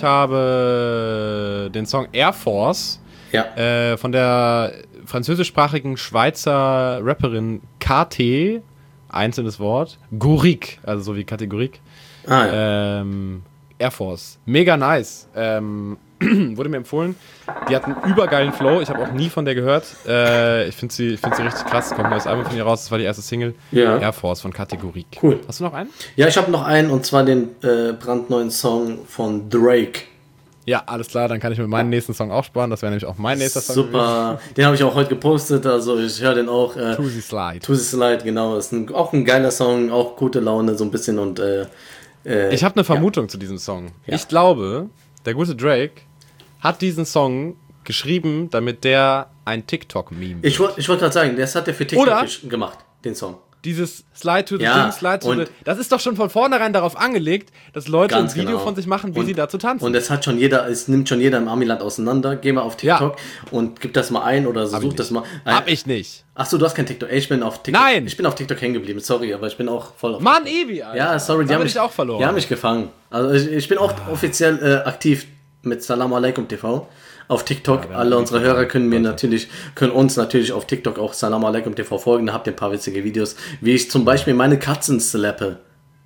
[SPEAKER 1] habe den Song Air Force von der französischsprachigen Schweizer Rapperin KT, einzelnes Wort, Gourik, also so wie Kategorik. Air Force. Mega nice. Wurde mir empfohlen. Die hat einen übergeilen Flow. Ich habe auch nie von der gehört. Ich finde sie richtig krass. Kommt ein neues Album von ihr raus. Das war die erste Single. Ja. Air Force von Kategorik.
[SPEAKER 2] Cool.
[SPEAKER 1] Hast du noch einen?
[SPEAKER 2] Ja, ich habe noch einen und zwar den brandneuen Song von Drake.
[SPEAKER 1] Ja, alles klar. Dann kann ich mit meinem nächsten Song auch sparen. Das wäre nämlich auch mein nächster Song.
[SPEAKER 2] Super. Den habe ich auch heute gepostet. Also ich höre den auch.
[SPEAKER 1] Tuesday Slide.
[SPEAKER 2] Tuesday Slide, genau. Ist auch ein geiler Song. Auch gute Laune so ein bisschen. Und
[SPEAKER 1] ich habe eine Vermutung zu diesem Song. Ja. Ich glaube, der gute Drake hat diesen Song geschrieben, damit der ein TikTok-Meme wird.
[SPEAKER 2] Ich wollte gerade sagen, das hat er für TikTok gemacht, den Song.
[SPEAKER 1] Dieses Slide to the Thing, Slide to the... Das ist doch schon von vornherein darauf angelegt, dass Leute ein Video von sich machen, wie sie dazu tanzen.
[SPEAKER 2] Und es nimmt schon jeder im Amiland auseinander. Geh mal auf TikTok und gib das mal ein oder such das mal.
[SPEAKER 1] Hab ich nicht.
[SPEAKER 2] Achso, du hast kein TikTok. Ich bin auf TikTok.
[SPEAKER 1] Nein!
[SPEAKER 2] Ich bin auf TikTok hängen geblieben, sorry, aber ich bin auch voll auf
[SPEAKER 1] Mann, Ebi, Alter.
[SPEAKER 2] Ja, sorry, die haben mich
[SPEAKER 1] auch verloren.
[SPEAKER 2] Die haben mich gefangen. Also ich bin auch offiziell aktiv mit Salam Alaikum TV auf TikTok. Ja, alle unsere Hörer können uns natürlich auf TikTok auch Salam Alaikum TV folgen. Da habt ihr ein paar witzige Videos, wie ich zum Beispiel meine Katzen slappe.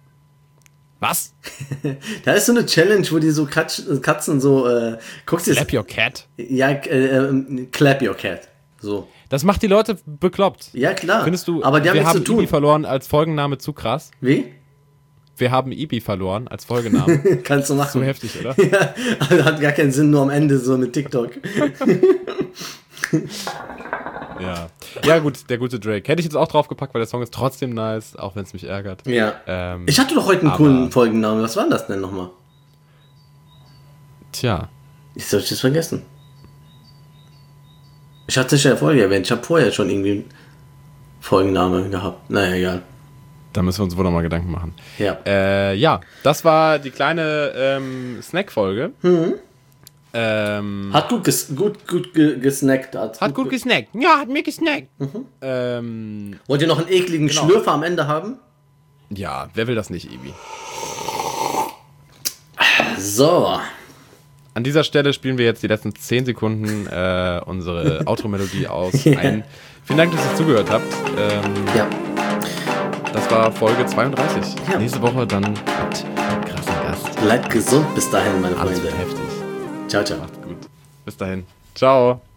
[SPEAKER 1] Was?
[SPEAKER 2] Da ist so eine Challenge, wo die so Katzen so guckst du
[SPEAKER 1] Clap your cat?
[SPEAKER 2] Ja, clap your cat. So.
[SPEAKER 1] Das macht die Leute bekloppt.
[SPEAKER 2] Ja, klar.
[SPEAKER 1] Findest du,
[SPEAKER 2] aber die haben nichts zu tun.
[SPEAKER 1] Ibi verloren als Folgenname zu krass?
[SPEAKER 2] Wie?
[SPEAKER 1] Wir haben Ibi verloren als Folgennamen.
[SPEAKER 2] Kannst du machen.
[SPEAKER 1] So heftig, oder?
[SPEAKER 2] Ja, also hat gar keinen Sinn, nur am Ende so mit TikTok.
[SPEAKER 1] Ja, gut, der gute Drake. Hätte ich jetzt auch draufgepackt, weil der Song ist trotzdem nice, auch wenn es mich ärgert.
[SPEAKER 2] Ja. Ich hatte doch heute einen coolen Folgennamen. Was war das denn nochmal?
[SPEAKER 1] Tja.
[SPEAKER 2] Ich soll das vergessen. Ich hatte es ja vorher erwähnt. Ich habe vorher schon irgendwie einen Folgennamen gehabt. Naja, egal.
[SPEAKER 1] Da müssen wir uns wohl nochmal Gedanken machen.
[SPEAKER 2] Ja.
[SPEAKER 1] Das war die kleine Snack-Folge.
[SPEAKER 2] Hat gut gesnackt.
[SPEAKER 1] Hat gut gesnackt. Ja, hat mir gesnackt.
[SPEAKER 2] Wollt ihr noch einen ekligen Schlürfer am Ende haben?
[SPEAKER 1] Ja, wer will das nicht, Ibi?
[SPEAKER 2] So.
[SPEAKER 1] An dieser Stelle spielen wir jetzt die letzten 10 Sekunden unsere Outro-Melodie aus. Vielen Dank, dass ihr zugehört habt. Das war Folge 32. Ja. Nächste Woche dann mit einem krassen Gast.
[SPEAKER 2] Bleibt gesund bis dahin, meine Freunde.
[SPEAKER 1] Alles wird heftig.
[SPEAKER 2] Ciao, ciao.
[SPEAKER 1] Macht's gut. Bis dahin. Ciao.